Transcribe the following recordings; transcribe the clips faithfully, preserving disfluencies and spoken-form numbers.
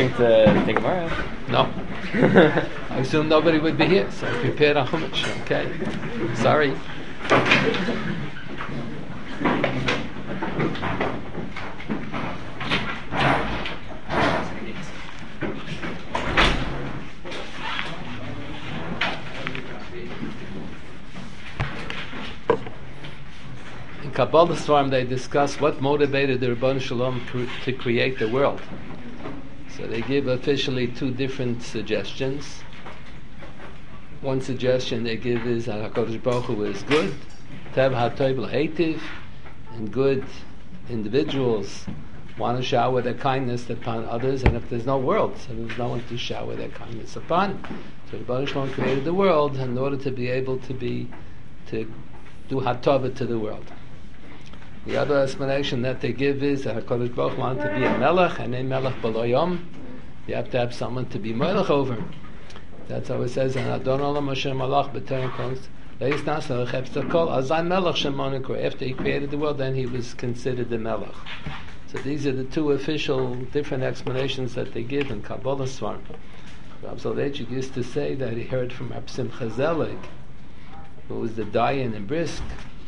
listening to the Gemara? No. I assumed nobody would be here, so I prepared a chumash. Okay. Sorry. In Kabbalah Svarim, they discuss what motivated the Rebbeinu Shalom cre- to create the world. So they give officially two different suggestions. One suggestion they give is that HaKadosh Baruch Hu is good, Tev HaTov L'Heitiv, and good individuals want to shower their kindness upon others, and if there's no world, so there's no one to shower their kindness upon. So the Rebbeinu Shalom created the world in order to be able to be to do Hatova to the world. The other explanation that they give is that HaKadosh Baruch Hu wanted to be a melech, and a melech b'loyom. You have to have someone to be melech over. That's how it says in Adon Olam Hashem Malach B'Terem Kos Leis Nasa L'Chepsta Kol Azay Melech Shemoniko. After he created the world, then he was considered the melech. So these are the two official different explanations that they give in Kabbalah Svarim. Rav Soloveitchik used to say that he heard from Reb Simcha Zelig, who was the Dayan in Brisk.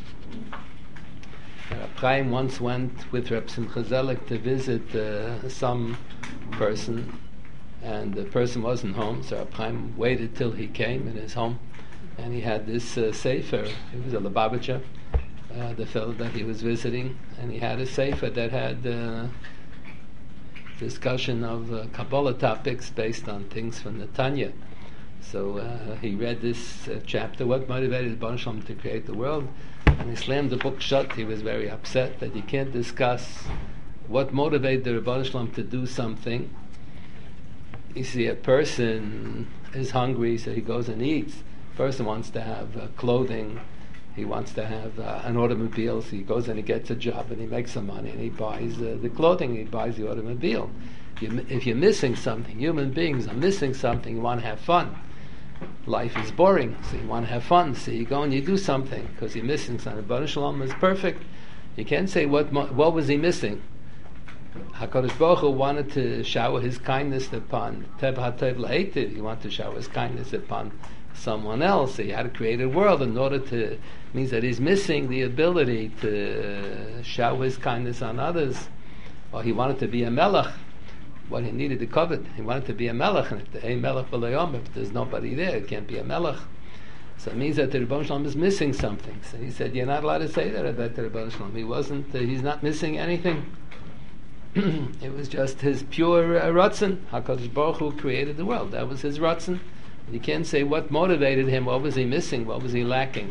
Reb Chaim once went with Reb Simcha Zelig to visit uh, some person, and the person wasn't home, so Reb Chaim waited till he came in his home, and he had this uh, sefer. It was a Lubavitcher, uh, the fellow that he was visiting, and he had a sefer that had uh, discussion of uh, Kabbalah topics based on things from the Tanya. So uh, he read this uh, chapter, what motivated the Rebbeinu Shalom to create the world, and he slammed the book shut. He was very upset that you can't discuss what motivated the Rebbeinu Shalom to do something. You see, a person is hungry, so he goes and eats. A person wants to have uh, clothing, he wants to have uh, an automobile, so he goes and he gets a job and he makes some money and he buys uh, the clothing, he buys the automobile. You, if you're missing something, human beings are missing something, you want to have fun. Life is boring, so you want to have fun, so you go and you do something because you're missing something. Rebbeinu Shalom is perfect. You can't say what what was he missing. HaKadosh Baruch Hu wanted to shower his kindness upon Tev HaTov L'Heitiv. He wanted to shower his kindness upon someone else. So he had to create a world in order to, means that he's missing the ability to shower his kindness on others. Or he wanted to be a melech. What he needed to covet, he wanted to be a melech, and if the hey melech b'layom, if there's nobody there, it can't be a melech. So it means that the Rebbeinu Shalom is missing something. So he said, you're not allowed to say that about the Rebbeinu Shalom. He wasn't, uh, he's not missing anything. It was just his pure uh, ratzon. HaKadosh Baruch Hu created the world. That was his ratzon. You can't say what motivated him, what was he missing, what was he lacking.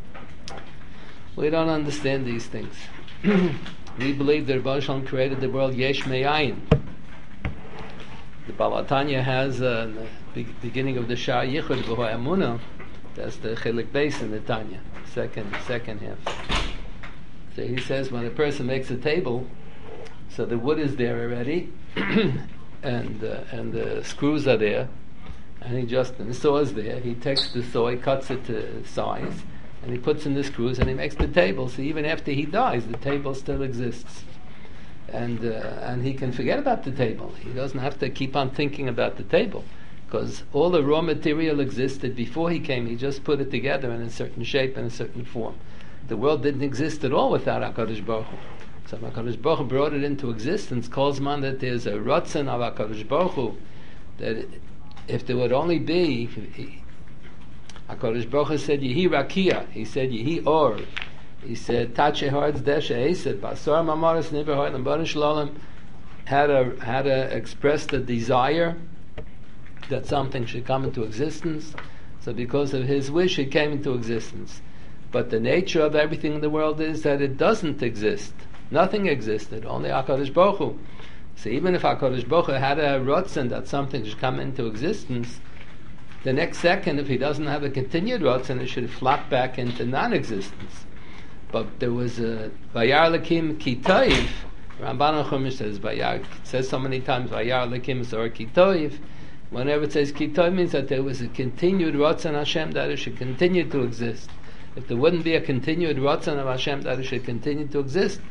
We don't understand these things. We believe that Rebbeinu Shalom created the world yesh me'ayin. The Baal HaTanya has uh, the be- beginning of the Shah Yichud B'Hoy Amunah. That's the Chilik Beis in the Tanya, second second half. So he says when a person makes a table, so the wood is there already, and uh, and the screws are there, and he just and the saw is there. He takes the saw, he cuts it to size, and he puts in the screws, and he makes the table. So even after he dies, the table still exists. And uh, and he can forget about the table. He doesn't have to keep on thinking about the table, because all the raw material existed before he came. He just put it together in a certain shape and a certain form. The world didn't exist at all without HaKadosh Baruch Hu. So HaKadosh Baruch Hu brought it into existence. Calls man that there's a ratzon of HaKadosh Baruch Hu, that if there would only be, he, HaKadosh Baruch Hu said Yehi Rakia. He said Yehi Or. He said, "Tache Hard's Desha." He said, "Basar Mamaris Never Hard and Rebbeinu Shalom had to had to express the desire that something should come into existence. So because of his wish, it came into existence. But the nature of everything in the world is that it doesn't exist. Nothing existed. Only HaKadosh Baruch Hu. So even if HaKadosh Baruch Hu had a rotzen that something should come into existence, the next second, if he doesn't have a continued rotzen, it should flop back into non-existence." But there was a Vayar Lakim Kitoiv. Ramban Chumash says Vayar. It says so many times Vayar Lakim or Kitoiv. Whenever it says Kitoiv, means that there was a continued Ratzon Hashem that it should continue to exist. If there wouldn't be a continued Ratzon of Hashem that it should continue to exist,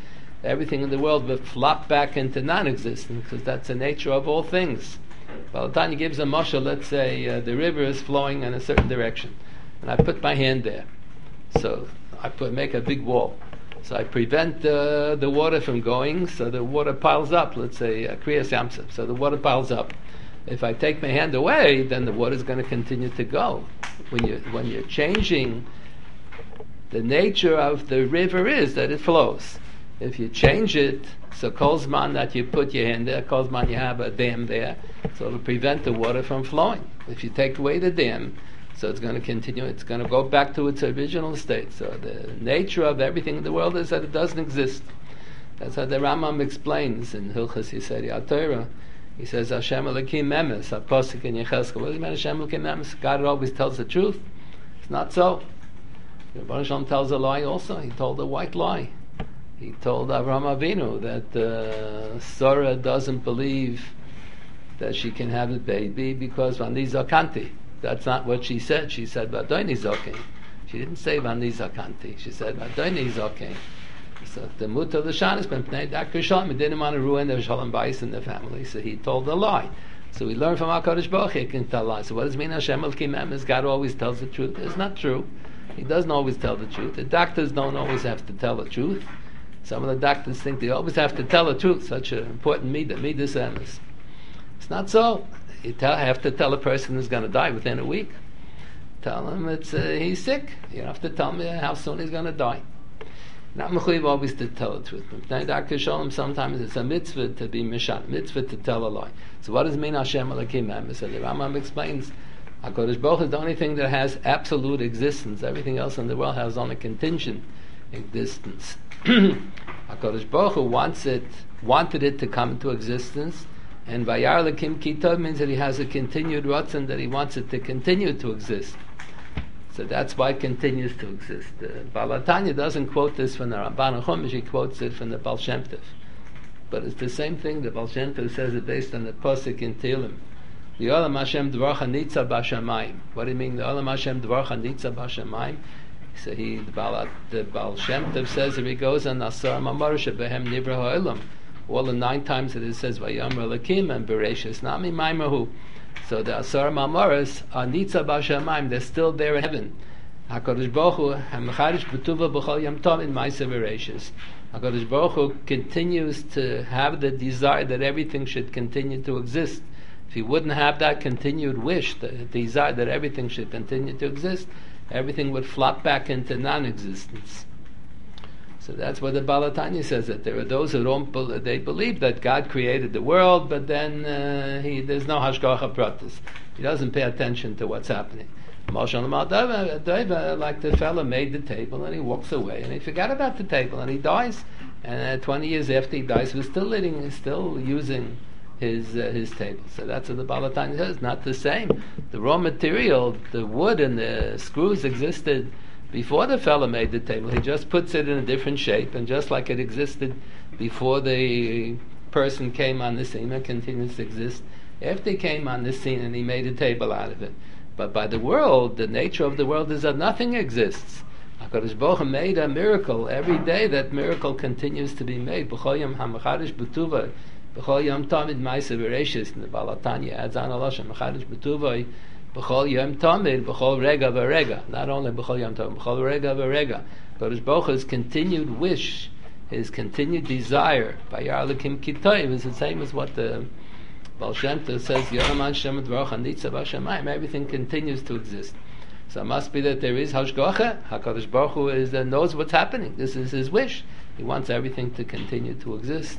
everything in the world would flop back into non-existence, because that's the nature of all things. Well, Tanya gives a mashal. Let's say uh, the river is flowing in a certain direction, and I put my hand there. So I put make a big wall. So I prevent uh, the water from going, so the water piles up. Let's say uh, Kriyas Yamsuf. So the water piles up. If I take my hand away, then the water is going to continue to go. When you when you're changing, the nature of the river is that it flows. If you change it, so Kolzman that you put your hand there, Kolzman you have a dam there, so it'll prevent the water from flowing. If you take away the dam, so it's going to continue, it's going to go back to its original state. So the nature of everything in the world is that it doesn't exist. That's how the Rambam explains in Hilchas Yiseri HaTorah. He says, Hashem Elokim Emes, a posik in Yechezkel. What does it mean, Hashem Elokim Emes? God always tells the truth. It's not so. The Baruch Shalom tells a lie also. He told a white lie. He told Avraham Avinu that uh, Sarah doesn't believe that she can have a baby because Vani Zakanti. That's not what she said. She said Vadoni Zokin. She didn't say Vani Zakanti. She said Vadoni Zokin. So the Muta Lashanis ben Pnei Dakar Shalom. He didn't want to ruin the Shalom Bais in the family, so he told a lie. So we learn from HaKadosh Baruch Hu, he can tell lies. So what does it mean Hashem Elokim Emes? God always tells the truth. It's not true. He doesn't always tell the truth. The doctors don't always have to tell the truth. Some of the doctors think they always have to tell the truth. Such an important midah, midas emes. It's not so. You tell, have to tell a person who's going to die within a week. Tell him it's uh, he's sick. You don't have to tell me how soon he's going to die. Not mechuyev always to tell the truth. Sometimes it's a mitzvah to be mishan, mitzvah to tell a lie. So what does it mean Hashem Elokim Emes? So the Rambam explains, HaKadosh Baruch Hu is the only thing that has absolute existence. Everything else in the world has only contingent existence. HaKadosh Baruch Hu wants it, wanted it to come into existence, and Vayar Lakim Kitov means that he has a continued ratzon, that he wants it to continue to exist. So that's why it continues to exist. Uh, Baal HaTanya doesn't quote this from the Ramban HaChumash, he quotes it from the Baal Shem Tov. But it's the same thing. The Baal Shem Tov says it based on the Pasuk in Tehillim. The Olam Hashem Dvarcha Nitza B'Shamayim. What do you mean? The Olam Hashem Dvarcha Nitza B'Shamayim. So he, the Baal, the Baal Shem Tov says, if he goes on Asar Mamar Shebehem Nivra Ha'olam, all the nine times that it says Vayamar Lakim and Bereshis Nami Maimahu. So the Asar Mamaras are Nitza B'Shamayim. They're still there in heaven. HaKadosh Baruch Hu HaMecharish B'Tuva B'Chol Yom Tov in Ma'aseh Bereshis. HaKadosh Baruch Hu continues to have the desire that everything should continue to exist. If he wouldn't have that continued wish, the desire that everything should continue to exist, everything would flop back into non-existence. So that's what the Baal HaTanya says, that there are those who don't be- they believe that God created the world, but then uh, he, there's no hashgacha pratis. He doesn't pay attention to what's happening. Moshe Deva, like the fellow made the table and he walks away and he forgot about the table and he dies. And uh, twenty years after he dies, we're still living, still using his uh, his table. So that's what the Baal HaTanya says. Not the same. The raw material, the wood and the screws existed before the fellow made the table. He just puts it in a different shape, and just like it existed before the person came on the scene, it continues to exist after he came on the scene and he made a table out of it. But by the world, the nature of the world is that nothing exists. HaKadosh Baruch Hu made a miracle. Every day that miracle continues to be made. B'chol yom ha'mechadish b'tuvah, b'chol yom tamid ma'aseh bereshis. And the Baal HaTanya adds on a lashon, mechadish b'tuvah, b'chol yom tamid, b'chol rega v'rega. Not only b'chol yom tamid, b'chol rega v'rega. HaKadosh Baruch Hu's continued wish, his continued desire, Vayar Lakim Kitov, is the same as what the Baal Shem Tov says, Yoram Hashem Dvarcha Nitza B'Shamayim. Everything continues to exist. So it must be that there is Hashgacha. HaKadosh Baruch Hu is, uh, knows what's happening. This is his wish. He wants everything to continue to exist.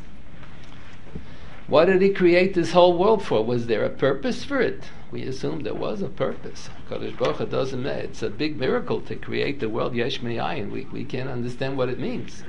What did he create this whole world for? Was there a purpose for it? We assume there was a purpose. HaKadosh Baruch Hu doesn't know. It's a big miracle to create the world Yesh Mi'ayin. We, we can't understand what it means.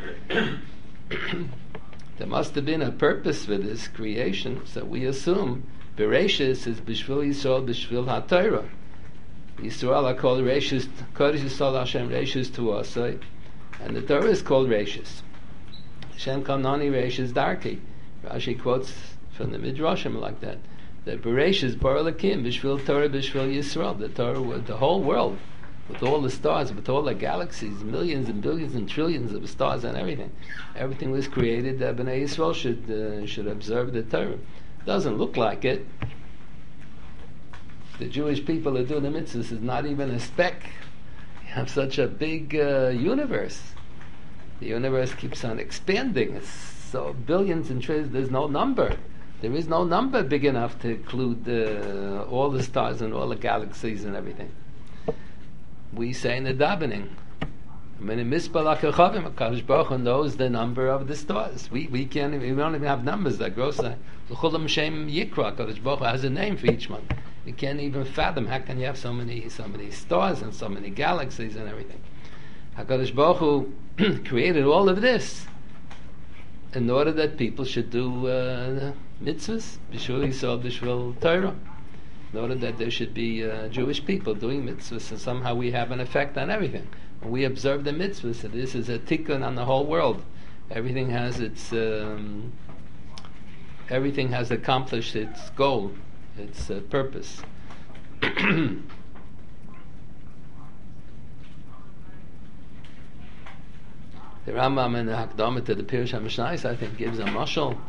There must have been a purpose for this creation, so we assume Bereshis is B'shvil Yisrael, B'shvil HaTorah. Yisrael are called Reshis, Kodesh Yisrael Hashem Reshis to Asay, and the Torah is called Reshis. Hashem Kanani Reshis Darki. Rashi quotes from the Midrashim like that. The Bereshis Bar Lakim, B'shvil Torah, B'shvil Yisrael. The Torah, the whole world with all the stars, with all the galaxies, millions and billions and trillions of stars and everything. Everything was created that Bnei Yisrael should uh, should observe the Torah. Doesn't look like it. The Jewish people that do the mitzvahs is not even a speck. You have such a big uh, universe. The universe keeps on expanding. It's so billions and trillions. There's no number. There is no number big enough to include uh, all the stars and all the galaxies and everything. We say in the davening, HaKadosh Baruch Hu knows the number of the stars. We we can't even, we don't even have numbers that grow. L'chulam Shem Yikra. HaKadosh Baruch Hu has a name for each one. You can't even fathom how can you have so many so many stars and so many galaxies and everything. HaKadosh Baruch Hu created all of this in order that people should do uh, mitzvahs, b'shul Yisrael, b'shul Torah. In order that there should be uh, Jewish people doing mitzvahs, and somehow we have an effect on everything. When we observe the mitzvahs, so this is a tikkun on the whole world. Everything has its, um, everything has accomplished its goal, its uh, purpose. The Rambam in the Hakdamah to the Pirush HaMishnayos, I think, gives a mashal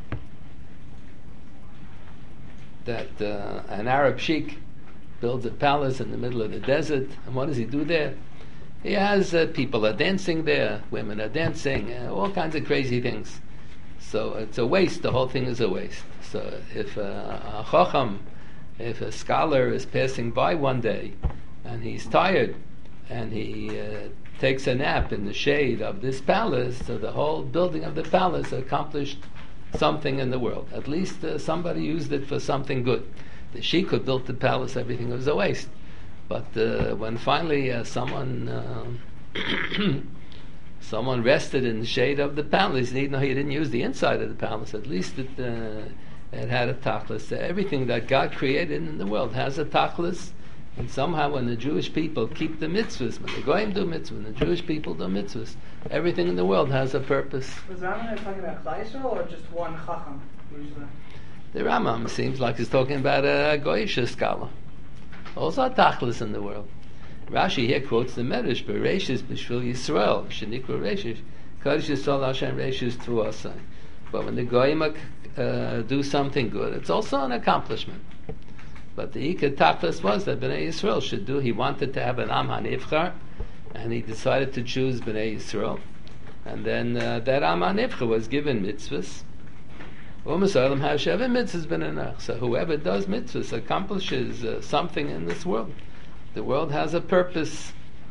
that uh, an Arab sheikh builds a palace in the middle of the desert, and what does he do there? He has uh, people are dancing there, women are dancing, uh, all kinds of crazy things. So it's a waste. The whole thing is a waste. So if uh, a chacham, if a scholar is passing by one day and he's tired and he uh, takes a nap in the shade of this palace, so the whole building of the palace accomplished something in the world. At least uh, somebody used it for something good. The sheikh who built the palace, everything was a waste. But uh, when finally uh, someone uh, someone rested in the shade of the palace, even though he didn't use the inside of the palace, at least it uh, it had a tachlis. Everything that God created in the world has a tachlis. And somehow when the Jewish people keep the mitzvahs, when the Goyim do mitzvahs, when the Jewish people do mitzvahs, everything in the world has a purpose. Was Rambam talking about Klal Yisrael or just one Chacham usually? The Rambam seems like he's talking about a Goyish scholar. Also tachlis in the world. Rashi here quotes the Medrash, Bereshis b'shvil Yisrael, Shenikra Reshish, Kodesh Yisrael Hashem Reshish Truasai. But when the Goyim uh, do something good, it's also an accomplishment. But the Ikar Tachlis was that Bnei Yisrael should do. He wanted to have an Am HaNivchar, and he decided to choose Bnei Yisrael. And then uh, that Am HaNivchar was given mitzvahs. So whoever does mitzvahs accomplishes uh, something in this world. The world has a purpose.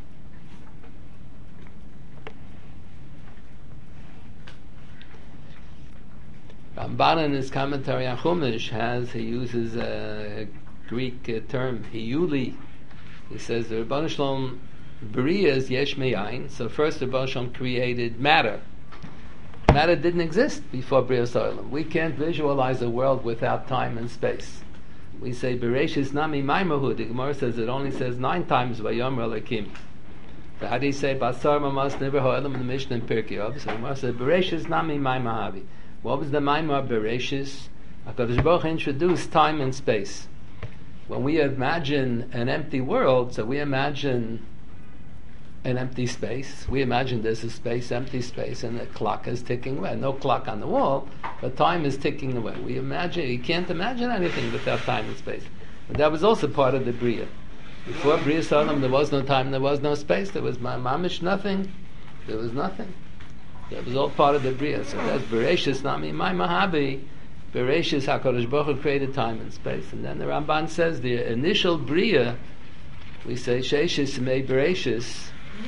Ramban in his commentary on Chumash has, he uses a Greek uh, term, hiyuli. He says the Rebbeinu Shalom Bria is yesh me'ayin. So first the Rebbeinu Shalom created matter. Matter didn't exist before Bria Olam. We can't visualize a world without time and space. We say Bereshis Nami Maimahu. The Gemara says it only says nine times Vayomer Elokim. So how do you say Basar Mamas Never Ha'olam in the Mishnah and Pirkei Avos? So the Gemara says Bereshis Nami Maimahavi. What was the Maimar Bereshis? HaKadosh Baruch Hu introduced time and space. When we imagine an empty world, so we imagine an empty space. We imagine there's a space, empty space, and the clock is ticking away. No clock on the wall, but time is ticking away. We imagine, you can't imagine anything without time and space. But that was also part of the Bria. Before Bria Sodom, there was no time, there was no space, there was mamish nothing, there was nothing. That was all part of the Bria. So that's Bereshis Nami My Mahabi. Bereshis HaKadosh Baruch Hu created time and space. And then the Ramban says the initial Bria, we say Sheishis Mei Bereshis.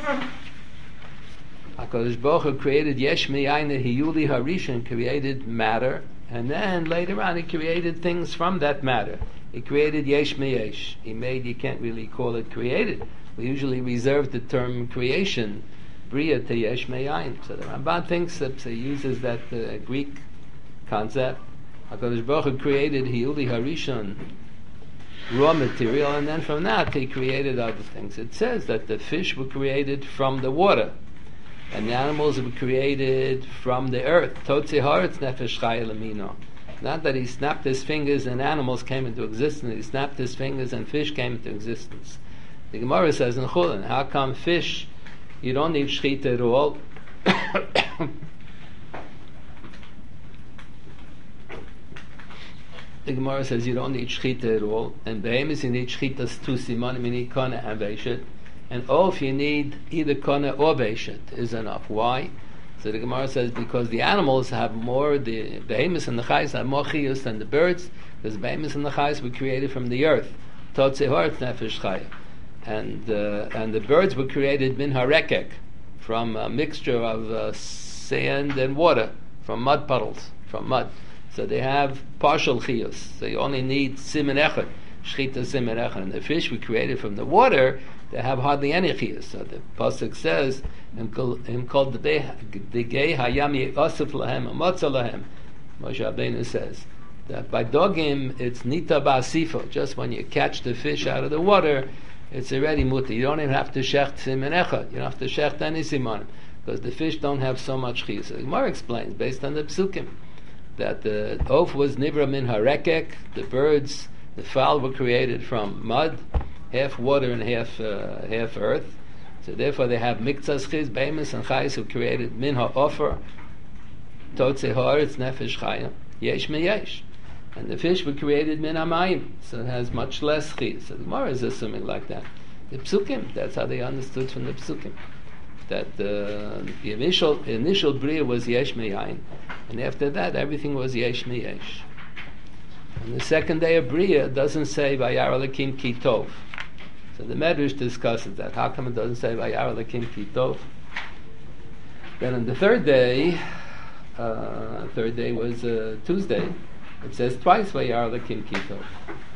HaKadosh Baruch Hu created Yesh Me'ayin Hiyuli Harishon, created matter, and then later on he created things from that matter. He created Yesh Me'esh. He made, you can't really call it created. We usually reserve the term creation, Bria, to Yesh Me'ayin. So the Ramban thinks that he uses that uh, Greek concept. HaKadosh Baruch Hu created Hiyuli Harishon, raw material, and then from that he created other things. It says that the fish were created from the water, and the animals were created from the earth. Totzi haaretz nefesh chaya lemino. Not that he snapped his fingers and animals came into existence. He snapped his fingers and fish came into existence. The Gemara says in Chulin, how come fish, you don't need shchita at all? The Gemara says you don't need shchita at all, and behemoths you need shchitas two simanim, you need kana and beishet, and oaf you need either kana or beishet is enough. Why? So the Gemara says because the animals have more, the behemoths and the chayes have more chiyus than the birds, because the behemoths and the chayes were created from the earth. Totzei haaretz nefesh chaya. And uh, and the birds were created min harekek, from a mixture of uh, sand and water, from mud puddles, from mud. So they have partial chiyus. So you only need simen echad, shchita simen echad. And the fish we created from the water, they have hardly any chiyus. So the pasuk says, "Him called the degei hayam yosef lahem amotza lahem." Moshe Rabbeinu says that by dogim it's nita ba'asifo. Just when you catch the fish out of the water, it's already muti. You don't even have to shecht simen echad. You don't have to shecht any simanim, because the fish don't have so much chiyus. So the Gemara explains based on the psukim that the oaf was nivra min harekek, the birds, the fowl were created from mud, half water and half uh, half earth. So therefore they have miktzas chiz, behemoths and chayes who created min ha'ofer, totzei haaretz nefesh chaya, yesh me yesh. And the fish were created min hamayim, so it has much less chiz. So the Gemara is assuming like that. The psukim, that's how they understood from the psukim, that uh, the initial initial bria was yesh meyayin, and after that everything was yesh meyesh. And the second day of bria doesn't say vayar Elokim ki tov. So the Medrash discusses that. How come it doesn't say vayar Elokim ki tov? Then on the third day, uh, third day was uh, Tuesday. It says twice vayar Elokim ki tov.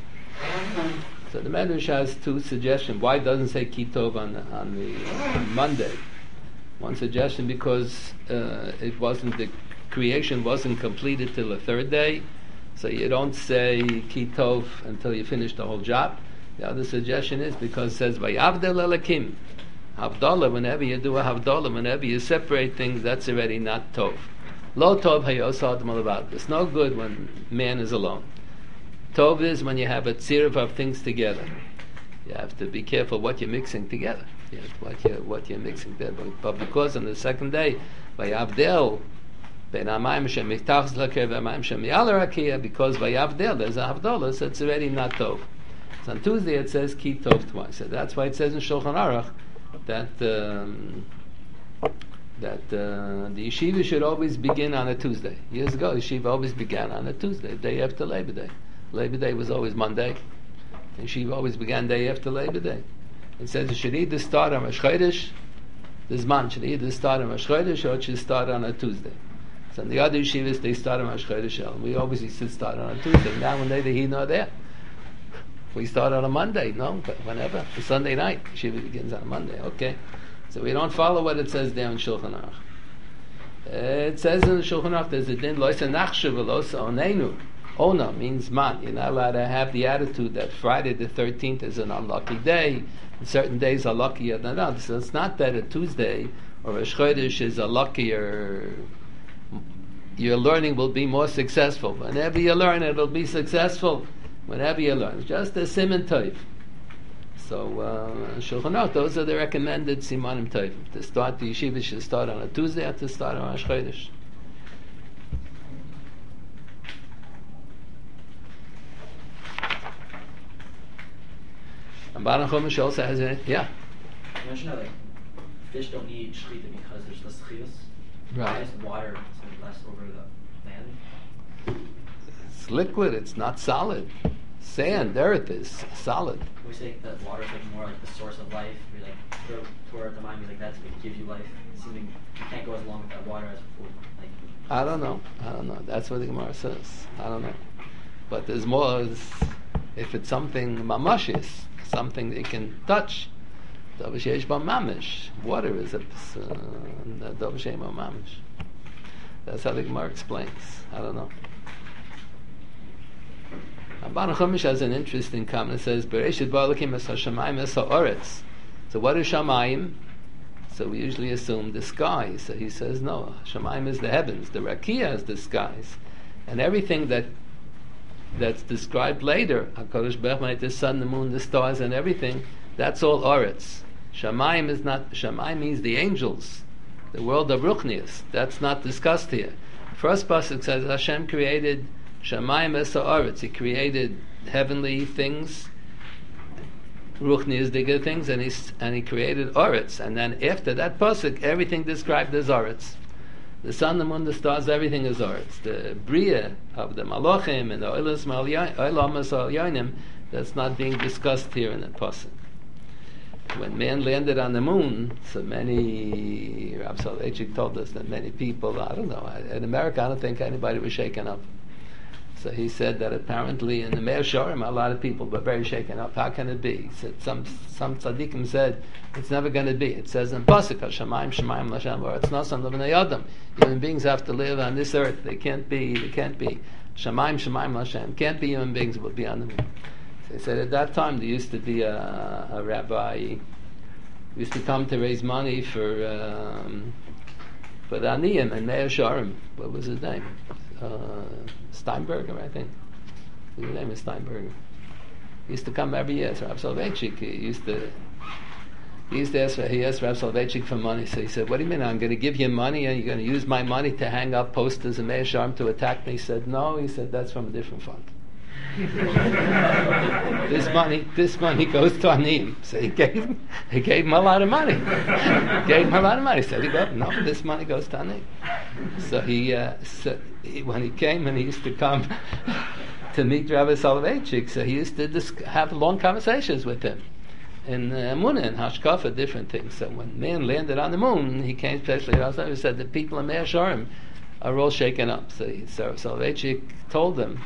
So the Medrash has two suggestions. Why it doesn't say ki tov on the, on the uh, Monday? One suggestion because uh, it wasn't the creation wasn't completed till the third day, so you don't say ki tov until you finish the whole job. The other suggestion is because it says vayavdel Elokim, havdalah. Whenever you do a havdalah, whenever you separate things, that's already not tov. Lo tov hayos adam alav. It's no good when man is alone. Tov is when you have a tziruf of things together. You have to be careful what you're mixing together. Yes, what you're, what you're mixing there. But, but because on the second day, vayavdel, ben amayim shem michtachs laker v'amayim shem mi'al rakia, because vayavdel, there's a havdalah, so it's already not tov. So on Tuesday it says ki tov twice. So that's why it says in Shulchan Aruch that um, that uh, the yeshiva should always begin on a Tuesday. Years ago, yeshiva always began on a Tuesday, day after Labor Day. Labor Day was always Monday. And yeshiva always began day after Labor Day. It says it should either start on Rosh Chodesh, this month should either start on Rosh Chodesh or it should start on a Tuesday. So in the other yeshivas, they start on Rosh Chodesh. We always used to start on a Tuesday. Now when neither here nor there. We start on a Monday, no? But whenever. It's Sunday night. Yeshiva begins on a Monday, okay? So we don't follow what it says there in Shulchan Aruch. Uh, it says in the Shulchan Aruch, there's a din, loisa nachshav v'loisa onenu. Ona means man. You're not allowed to have the attitude that Friday the thirteenth is an unlucky day, and certain days are luckier than others. So it's not that a Tuesday or a Chodesh is a luckier, your learning will be more successful. Whenever you learn, it'll be successful. Whenever you learn. It's just a siman toiv. So, uh, Shulchan Aruch, those are the recommended simanim toiv. To start the yeshiva should start on a Tuesday or to start on Rosh Chodesh. And Baruch Chumash also has a, yeah. You mentioned how like fish don't need shechita because there's less chiyus. Right. Why is water so less over the land? It's liquid, it's not solid. Sand, earth is solid. We say that water is like more like the source of life. We like throw toward the mind, like that's what gives you life. Seeming you can't go as long with that water as food. Like I don't know. I don't know. That's what the Gemara says. I don't know. But there's more. If it's something mamashis, something that you can touch, davashesh ba mamish. Water is a davashesh ba mamish. That's how the Gemara explains. I don't know. Baruch Chumash has an interesting comment. It says, "Bereshit bara Elokim es hashamayim es haaretz." So what is shamayim? So we usually assume the sky. So he says, no, shamayim is the heavens. The rakia is the skies, and everything that that's described later, HaKadosh Baruch Hu made the sun, the moon, the stars, and everything. That's all Oretz. Shamayim is not, Shamayim means the angels, the world of Ruchnius. That's not discussed here. First pasuk says Hashem created Shamayim es Oretz. He created heavenly things, Ruchnius, digger things, and he, and he created Oretz. And then after that pasuk, everything described as Oretz. The sun, the moon, the stars, everything is Oretz. The Bria of the Malachim and the Oilas Malamas Al Yonim, that's not being discussed here in the pasuk. When man landed on the moon, so many, Rav Soloveitchik told us that many people, I don't know, in America I don't think anybody was shaken up. So he said that apparently in the Meir Shorim a lot of people were very shaken up. How can it be? He said some some tzaddikim said it's never going to be. It says in Pasuk, Shamayim Shamayim Lashem It's not some Levnei Adam. Human beings have to live on this earth. They can't be. They can't be. Shamayim Shamayim Lashem can't be human beings. Will be on the moon. So he said at that time there used to be a, a rabbi who used to come to raise money for um, for the Aniyim and Meir Shorim. What was his name? Uh, Steinberger, I think. His name is Steinberger. He used to come every year. So Rav Soloveitchik, he used to, he used to ask, he asked Rav Soloveitchik for money. So he said, "What do you mean? I'm going to give you money, and you're going to use my money to hang up posters in Meir Shorim to attack me?" He said, "No." He said, "That's from a different fund." this money, this money goes to Anim. So he gave him, he gave him a lot of money. gave him a lot of money. He said, he got, "No, this money goes to Anim." So he, uh, so he, when he came and he used to come to meet Rabbi Soloveitchik, so he used to dis- have long conversations with him. In uh, Munah and Hashkafa, different things. So when man landed on the moon, he came especially to Rabbi said the people in Meir Shorim are all shaken up. So, he, so Soloveitchik told them,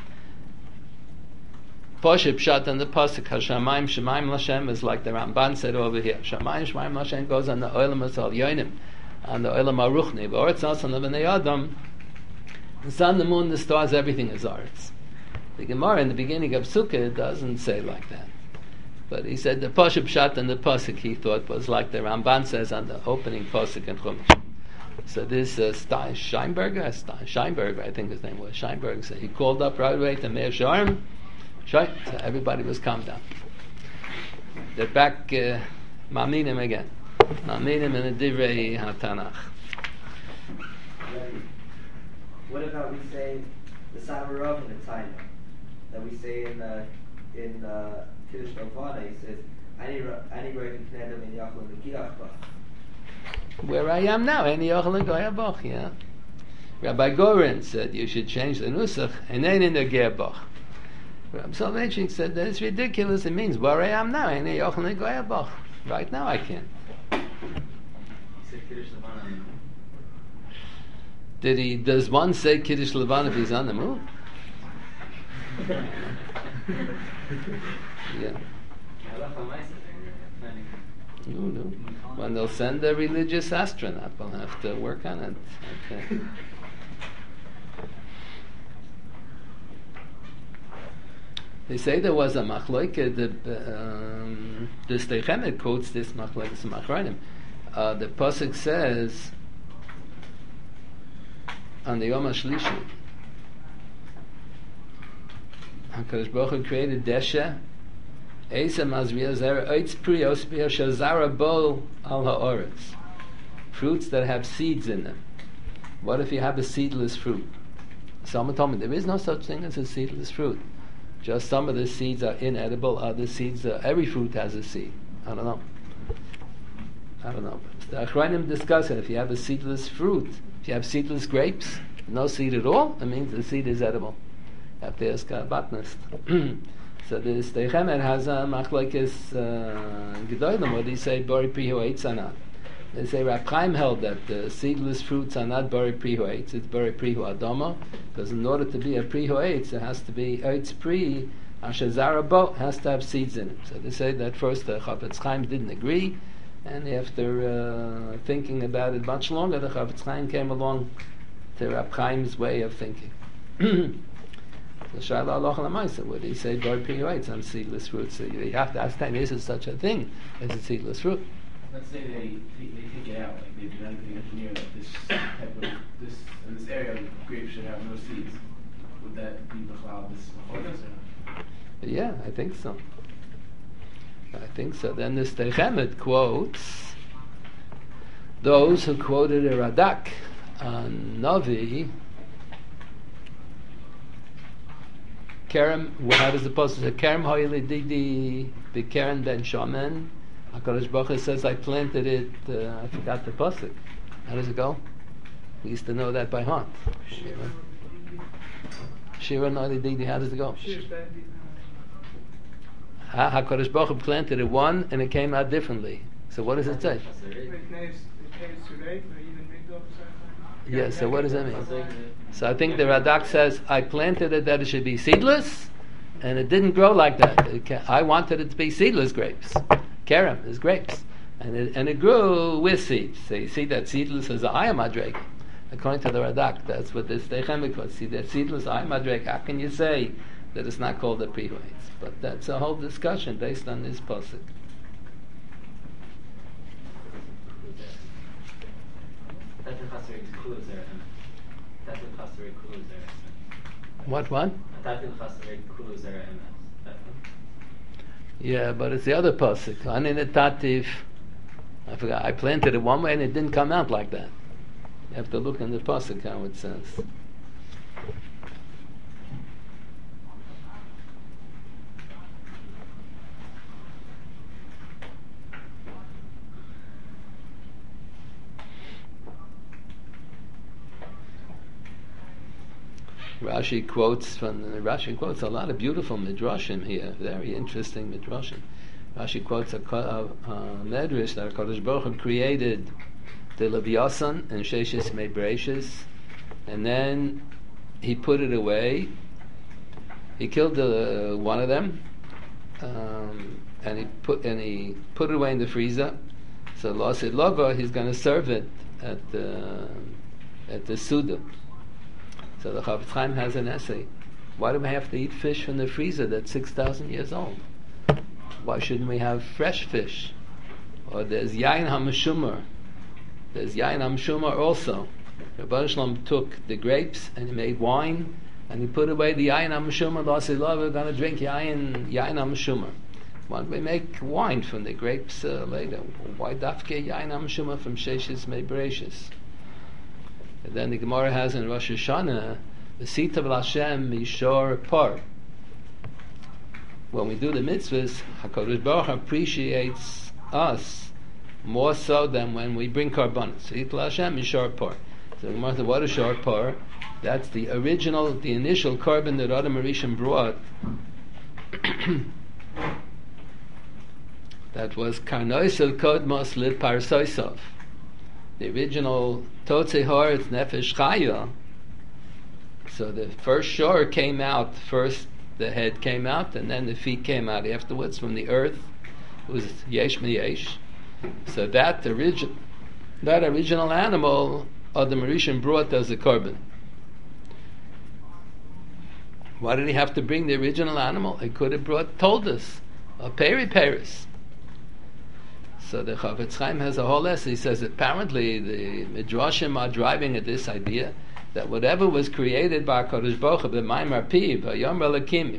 Poshib Pshat on the Pasuk, Hashamayim Shemaim Lashem is like the Ramban said over here. Shamayim Shemaim Lashem goes on the Olam Asal Yoinim, on the Olam Aruchni, but Oretz Nas on the Bnei Adam, the sun, the moon, the stars, everything is Oretz. The Gemara in the beginning of Sukkah doesn't say like that. But he said the Poshib Pshat on the Pasuk he thought was like the Ramban says on the opening Pasuk in Chumash. So this uh, Stein, Scheinberger, Stein, Scheinberger, I think his name was Scheinberger, so he called up right away to Meir Shorim. So everybody was calmed down. They're back, uh, Ma'aminim again. Ma'aminim in the Divrei HaTanach. What about we say the Samarov in the Taina that we say in uh, in uh, Kiddush Lavana? He says, "Anywhere you can have them in Yachal and Megiach." Where I am now, any Yachal and Goyabach, yeah. Rabbi Gorin said you should change the Nusach and then in the Gerbach. Rabbi Soloveitchik said that it's ridiculous. It means where I am now, any Yachal and Goyabach. Right now I can't. He said Kiddush Lavana. Did he? Does one say Kiddush Levan if he's on the moon? Yeah. No, no. When they'll send a religious astronaut, we'll have to work on it. Okay. They say there was a machloike. The um, the Sdei Chemed quotes this machloike Machronim. Uh, the pasuk says on the Yom HaShlishi, HaKadosh Baruch Hu created Desha, Eisa Mazriya Zera, Eitz Prios Bia Shazara Bo Al HaOretz. Fruits that have seeds in them. What if you have a seedless fruit? Someone told me there is no such thing as a seedless fruit. Just some of the seeds are inedible, other seeds are, every fruit has a seed. I don't know. I don't know. The Achronim discuss it. If you have a seedless fruit, if you have seedless grapes, no seed at all, it means the seed is edible. You have to ask a botanist. So the Sdei Chemed has a machlokes gedolim. What do you say? Bori prihu eitz or not? They say Rab Chaim held that the seedless fruits are not bori prihu eitz. It's bori prihu adama, because in order to be a prihu eitz, it has to be eitz pri ashazara bo, has to have seeds in it. So they say that first the Chafetz Chaim didn't agree. And after uh, thinking about it much longer, the Chafetz Chaim came along to Rab Chaim's way of thinking. So Shaila Allah Lamaisa, what did he say? Bar Piyuaitz on seedless fruits. So you have to ask time, is there such a thing as a seedless fruit? Let's say they they take it out, like they genetically engineer that this type of this in this area of grapes should have no seeds. Would that be the cloud this? Yeah, I think so. I think so. Then the Steichemet quotes those who quoted a Radak on Navi. Kerem, how does the pasuk say? Kerem ho'ili didi b'Keren ben Shomen. HaKadosh Baruch Hu says, I planted it, uh, I forgot the pasuk. How does it go? We used to know that by heart. Shira no'ili didi, how does it go? Ha- HaKadosh Baruch Hu planted it one, and it came out differently. So what does it say? Yeah, so what does that mean? So I think the Radak says, I planted it that it should be seedless, and it didn't grow like that. It ca- I wanted it to be seedless grapes. Kerem is grapes. And it, and it grew with seeds. So you see that seedless is a ayamadreg. According to the Radak, that's what this Steichemet was. See that seedless ayamadreg, how can you say that it's not called a prewates? But that's a whole discussion based on this pasuk. That's the chasser includes there. That's the chasser includes there. What one? That's the chasser includes there. Yeah, but it's the other pasuk. Ani netativ. I forgot. I planted it one way and it didn't come out like that. You have to look in the pasuk how it says. Rashi quotes from Rashi quotes a lot of beautiful midrashim here, very interesting midrashim. Rashi quotes a, a, a medrash that HaKadosh Baruch Hu created the Leviathan and Sheshes Mebreshis, and then he put it away. He killed the, uh, one of them, um, and he put and he put it away in the freezer. So Lasid Logo, he's going to serve it at the at the Suda. So the Chafetz Chaim has an essay. Why do we have to eat fish from the freezer that's six thousand years old? Why shouldn't we have fresh fish? Or there's Yain HaMeshumar. There's Yain HaMeshumar also. Rabban Shalom took the grapes and he made wine and he put away the Yain HaMeshumar. Lasi Love, we're going to drink Yain, Yain HaMeshumar. Why don't we make wine from the grapes uh, later? Why dafke Yain HaMeshumar from Sheshes Mebreshis? And then the Gemara has in Rosh Hashanah, the Sita of Hashem Mishor Par. When we do the mitzvahs, HaKadosh Baruch Hu appreciates us more so than when we bring korbanos. Sita Hashem Mishor Par. So the Gemara says, what is Shor Par? That's the original, the initial korban that Adam Rishon brought. That was Karnoisel Kodmos Liv Parsoisov. The original Totzei Horetz Nefesh Chaya. So the first shore came out first, the head came out, and then the feet came out afterwards from the earth. It was Yesh M'Yesh. So that origin, that original animal, Adam Rishon brought as a korban. Why did he have to bring the original animal? He could have brought, told us, a peri peris. So the Chafetz Chaim has a whole essay. He says apparently the Midrashim are driving at this idea that whatever was created by HaKadosh Baruch Hu, b'Maimar Piv, Hayom Relakim,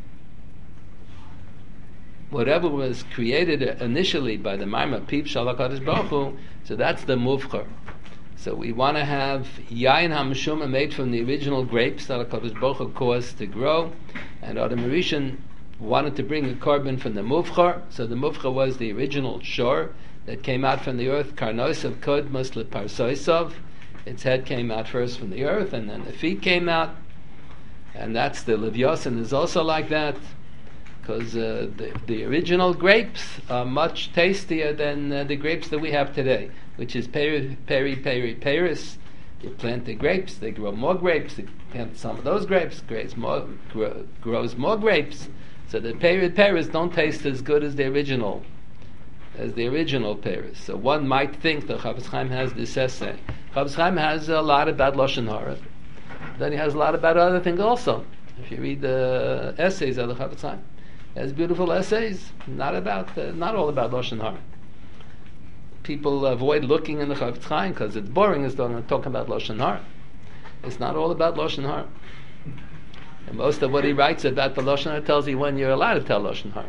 whatever was created initially by the Maimar Piv Shal HaKadosh Baruch Hu, so that's the Muvchar. So we want to have Yain HaMeshumah made from the original grapes that HaKadosh Baruch Hu caused to grow, and Adam Rishon wanted to bring a korban from the Muvchar. So the Muvchar was the original shore that came out from the earth, Karnos of Kodmos Leparsoisov. Its head came out first from the earth, and then the feet came out. And that's the Leviathan is also like that, because uh, the, the original grapes are much tastier than uh, the grapes that we have today, which is peri, peri, peri, peris. You plant the grapes, they grow more grapes. You plant some of those grapes, grows more, grow, grows more grapes. So the peri, peris don't taste as good as the original, as the original peris. So one might think that Chafetz Chaim has this essay. Chafetz Chaim has a lot about Lashon Hara. Then he has a lot about other things also. If you read the essays of the Chafetz Chaim, he has beautiful essays, not about, uh, not all about Lashon Hara. People avoid looking in the Chafetz Chaim because it's boring as though they're talking about Lashon Hara. It's not all about Lashon Hara. And most of what he writes about the Lashon Hara tells you when you're allowed to tell Lashon Hara.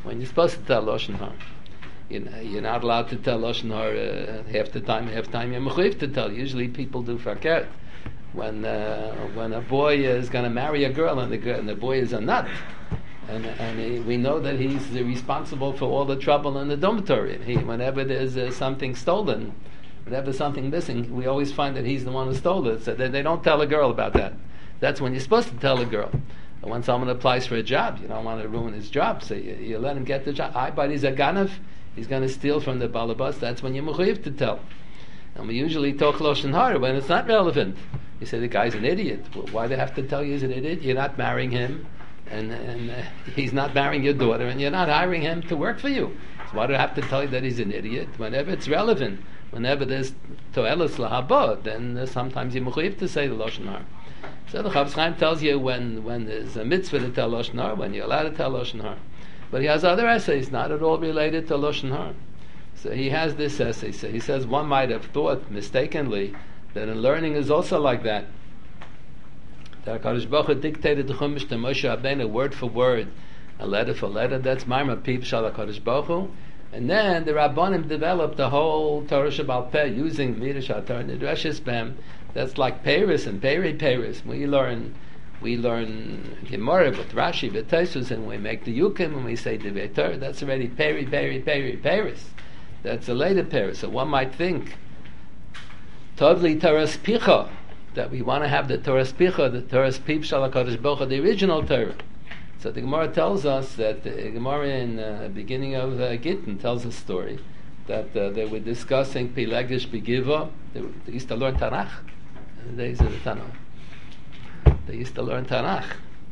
when you're supposed to tell Lashon Hara. You know, you're not allowed to tell Lashon Hara uh, half the time, half the time you're mechuyev to tell. Usually people do fakert. When uh, when a boy is going to marry a girl and the girl, and the boy is a nut, and and he, we know that he's responsible for all the trouble in the dormitory. He, whenever there's uh, something stolen, whenever something missing, we always find that he's the one who stole it. So they, they don't tell a girl about that. That's when you're supposed to tell a girl. And when someone applies for a job, you don't want to ruin his job, so you, you let him get the job. I, but he's a ganav, he's going to steal from the balabas. That's when you're mechuyev to tell. And we usually talk Lashon Hara when it's not relevant. You say the guy's an idiot. Well, why do they have to tell you he's an idiot? You're not marrying him, and and uh, he's not marrying your daughter, and you're not hiring him to work for you. So why do I have to tell you that he's an idiot? Whenever it's relevant, whenever there's to'elas lahaba, then uh, sometimes you're mechuyev to say the Lashon Hara. So the Chafetz Chaim tells you when, when there's a mitzvah to tell Lashon Hara, when you're allowed to tell Lashon Hara. But he has other essays, not at all related to Lashon Hara. So he has this essay. So he says one might have thought mistakenly that in learning is also like that. That HaKadosh Baruch Hu dictated the Chumash to Moshe Rabbeinu word for word, and letter for letter. That's Maimar Pip Shal HaKadosh Baruch Hu. And then the Rabbanim developed the whole Torah Shabbal Peh using Midrash HaTorah Nidreshes Bem. That's like Paris and Peri Paris. We learn we learn Gemara with Rashi, with Tosfos, and we make the Yukim and we say the Torah. That's already Peri Peri Peri Paris. That's a later Paris. So one might think Tovli Torah Spicha, that we want to have the Torah Spicha, the Torah Spip Shal HaKadosh Baruch Hu, the original Torah. So the Gemara tells us that the Gemara in the uh, beginning of uh, Gittin tells a story that uh, they were discussing Pilegish Begiva. They, they used to learn Tanakh in the days of the Tanakh. They used to learn Tanakh.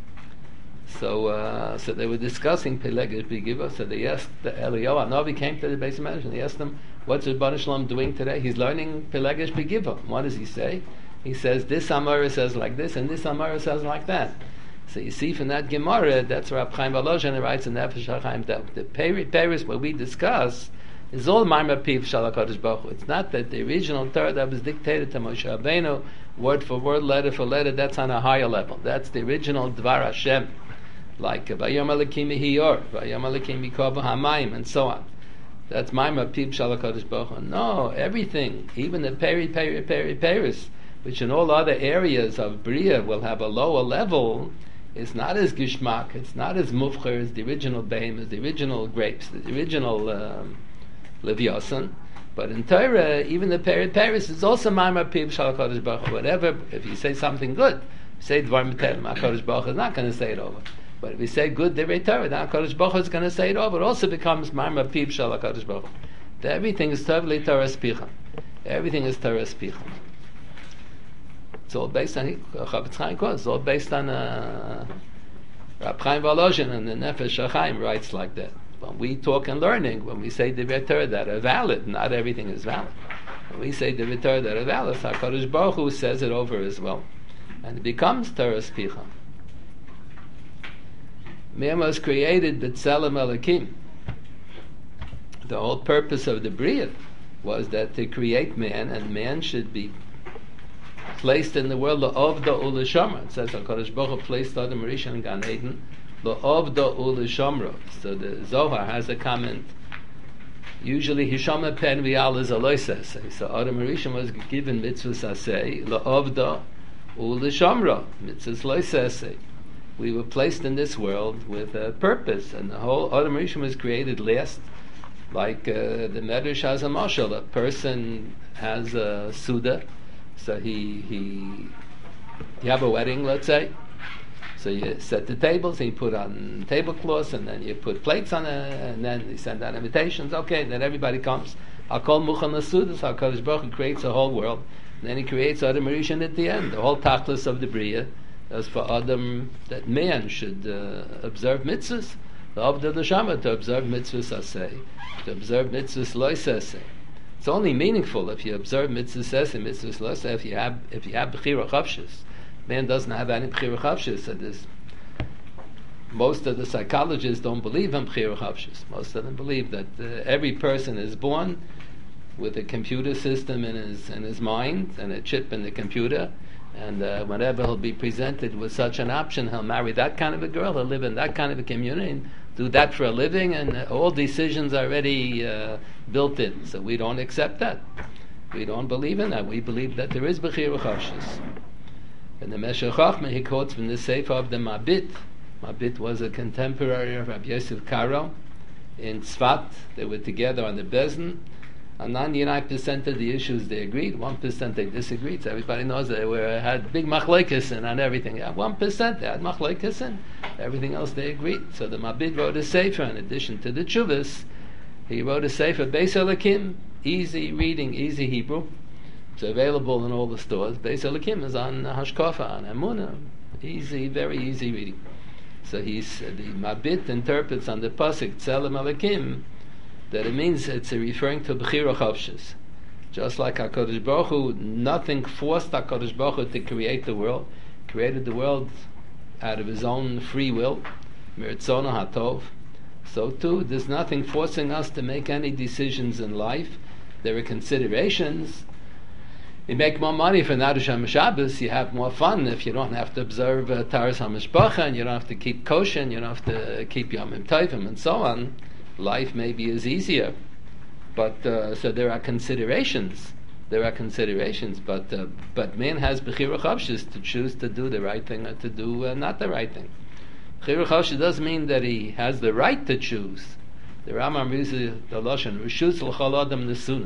So uh, so they were discussing Pilegish Begiva. So they asked the Eliyahu Hanavi came to the base of Medrash and they asked him, what's Rebbeinu Shalom doing today? He's learning Pilegish Begiva. What does he say? He says this Amora says like this and this Amora says like that. So you see from that Gemara, that's where Rab Chaim Volozhin writes in Nefesh HaChaim that the Paris where we discuss is all Maimar Piv Shal HaKadosh Baruch Hu. It's not that the original Torah that was dictated to Moshe Rabbeinu, word for word, letter for letter, that's on a higher level. That's the original Dvar Hashem, like Vayom Elokim Hiyor, Vayom Elokim Mikov Hamayim, and so on. That's Maimar Piv Shal HaKadosh Baruch Hu. No, everything, even the Peri Peri Peri Paris, which in all other areas of Bria will have a lower level, it's not as gishmak, it's not as mufcher as the original beim, as the original grapes, the original um, leviosan. But in Torah, even the Peri Paris is also Maimar Piv Shal HaKadosh Baruch Hu. Whatever, if you say something good, say Dvar Mitem, HaKadosh Baruch Hu is not going to say it over. But if you say good Divrei Torah, then HaKadosh Baruch Hu is going to say it over. It also becomes Maimar Piv Shal HaKadosh Baruch Hu. Everything is totally Torah Spicha. Everything is Torah Spicha. It's all based on Chafetz Chaim Kos. It's all based on uh, Rab Chaim Volozhin, and the Nefesh HaChaim writes like that. When we talk in learning, when we say Divrei Torah that are valid, not everything is valid. When we say Divrei Torah that are valid, HaKadosh Baruch Hu says it over as well, and it becomes Torah Spicha. Man was created B'Tselem Elokim. The whole purpose of the Bria was that to create man, and man should be placed in the world of the Ulashomra. It says HaKadosh Baruch Hu placed Adam Rishon in Gan Eden, the of the Ulashomra. So the Zohar has a comment. Usually Hishama Pen Vial is a loisasei. So Adam Rishon was given mitzvahs asei, the of the Ulashomra, mitzvahs loisasei. We were placed in this world with a purpose, and the whole Adam Rishon was created last. Like uh, the Medrash has a mashal. A person has a suda. So he he you have a wedding, let's say. So you set the tables, and you put on tablecloths, and then you put plates on it, and then you send out invitations. Okay, then everybody comes. I'll call Muchan Lasudas. HaKadosh Baruch Hu creates a whole world, and then he creates Adam Rishon at the end. The whole tachlis of the Bria is for Adam, that man should uh, observe mitzvahs. The Avda Neshama to observe mitzvahs aseh, to observe mitzvahs loisaseh. It's only meaningful if you observe mitzvahs and mitzvahs loisaseh, if you have if you have bechira chavshis. Man doesn't have any bechira chavshis. So this, most of the psychologists don't believe in bechira chavshis. Most of them believe that uh, every person is born with a computer system in his in his mind and a chip in the computer, And uh, whenever he'll be presented with such an option, he'll marry that kind of a girl, he'll live in that kind of a community, and do that for a living, and uh, all decisions are already uh, built in. So we don't accept that. We don't believe in that. We believe that there is Bechira Chashis. And the Meshech Chochmah, he quotes from the Sefer of the Mabit. Mabit was a contemporary of Rabbi Yosef Karo in Tzfat. They were together on the Bezdin. On ninety-nine percent of the issues they agreed, one percent they disagreed. So everybody knows they were, had big machlokes on everything. Yeah, one percent they had machlokes and everything else they agreed. So the Mabit wrote a sefer in addition to the Tshuvas. He wrote a sefer, Beis Elokim, easy reading, easy Hebrew. It's available in all the stores. Beis Elokim is on Hashkafa, on Emunah. Easy, very easy reading. So he's, uh, the Mabit interprets on the pasuk Tzelem Elokim that it means it's referring to Bechira Chavshis. Just like HaKadosh Baruch Hu, nothing forced HaKadosh Baruch Hu to create the world. Created the world out of his own free will, Miritzono HaTov. So too, there's nothing forcing us to make any decisions in life. There are considerations. You make more money for Nadush HaMashabas, you have more fun if you don't have to observe uh, Taras HaMishpacha, and you don't have to keep kosher, and you don't have to keep Yomim Tovim, and so on. Life maybe is easier, but uh, so there are considerations. There are considerations, but uh, but man has bechira chavshis to choose to do the right thing or to do uh, not the right thing. Bechira chavshis does mean that he has the right to choose. The Rambam uses the lashon rishus l'chol adam nesuna.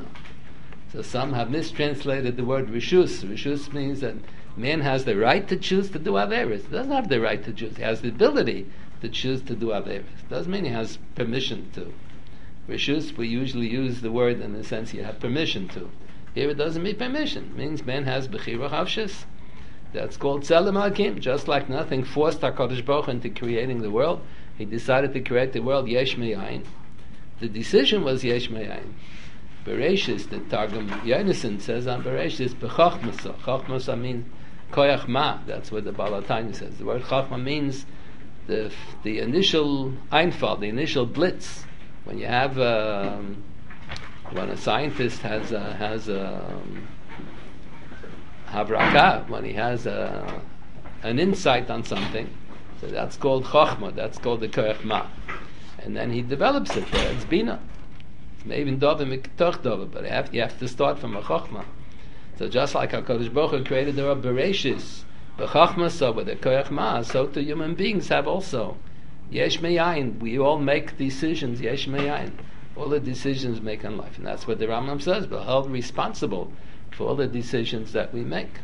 So some have mistranslated the word rishus. Rishus means that man has the right to choose to do averis. He doesn't have the right to choose. He has the ability to choose to do averis. Doesn't mean he has permission to. Rishus, we usually use the word in the sense you have permission to. Here it doesn't mean permission. It means man has bechira chavshis. That's called Tzelem Elokim. Just like nothing forced HaKadosh Baruch Hu into creating the world, he decided to create the world yesh me'ayin. The decision was yesh me'ayin. Bereshis, the Targum Yonason says on Bereshis, b'chachmasa. Chachmasa means koyach ma. That's what the Baal HaTanya says. The word chachma means the the initial einfall, the initial blitz. When you have um, when a scientist has a, has a um, havraka, when he has a, an insight on something, so that's called chachma. That's called the koyach ma, and then he develops it. There, it's bina. Maybe dova miktoch dova, but you have, you have to start from a chachma. So just like HaKadosh Baruch Hu created the world bereshis, b'chachma, so with the koyach ma, so too human beings have also yesh me'ayin. We all make decisions yesh me'ayin. All the decisions make in life, and that's what the Rambam says. We're held responsible for all the decisions that we make.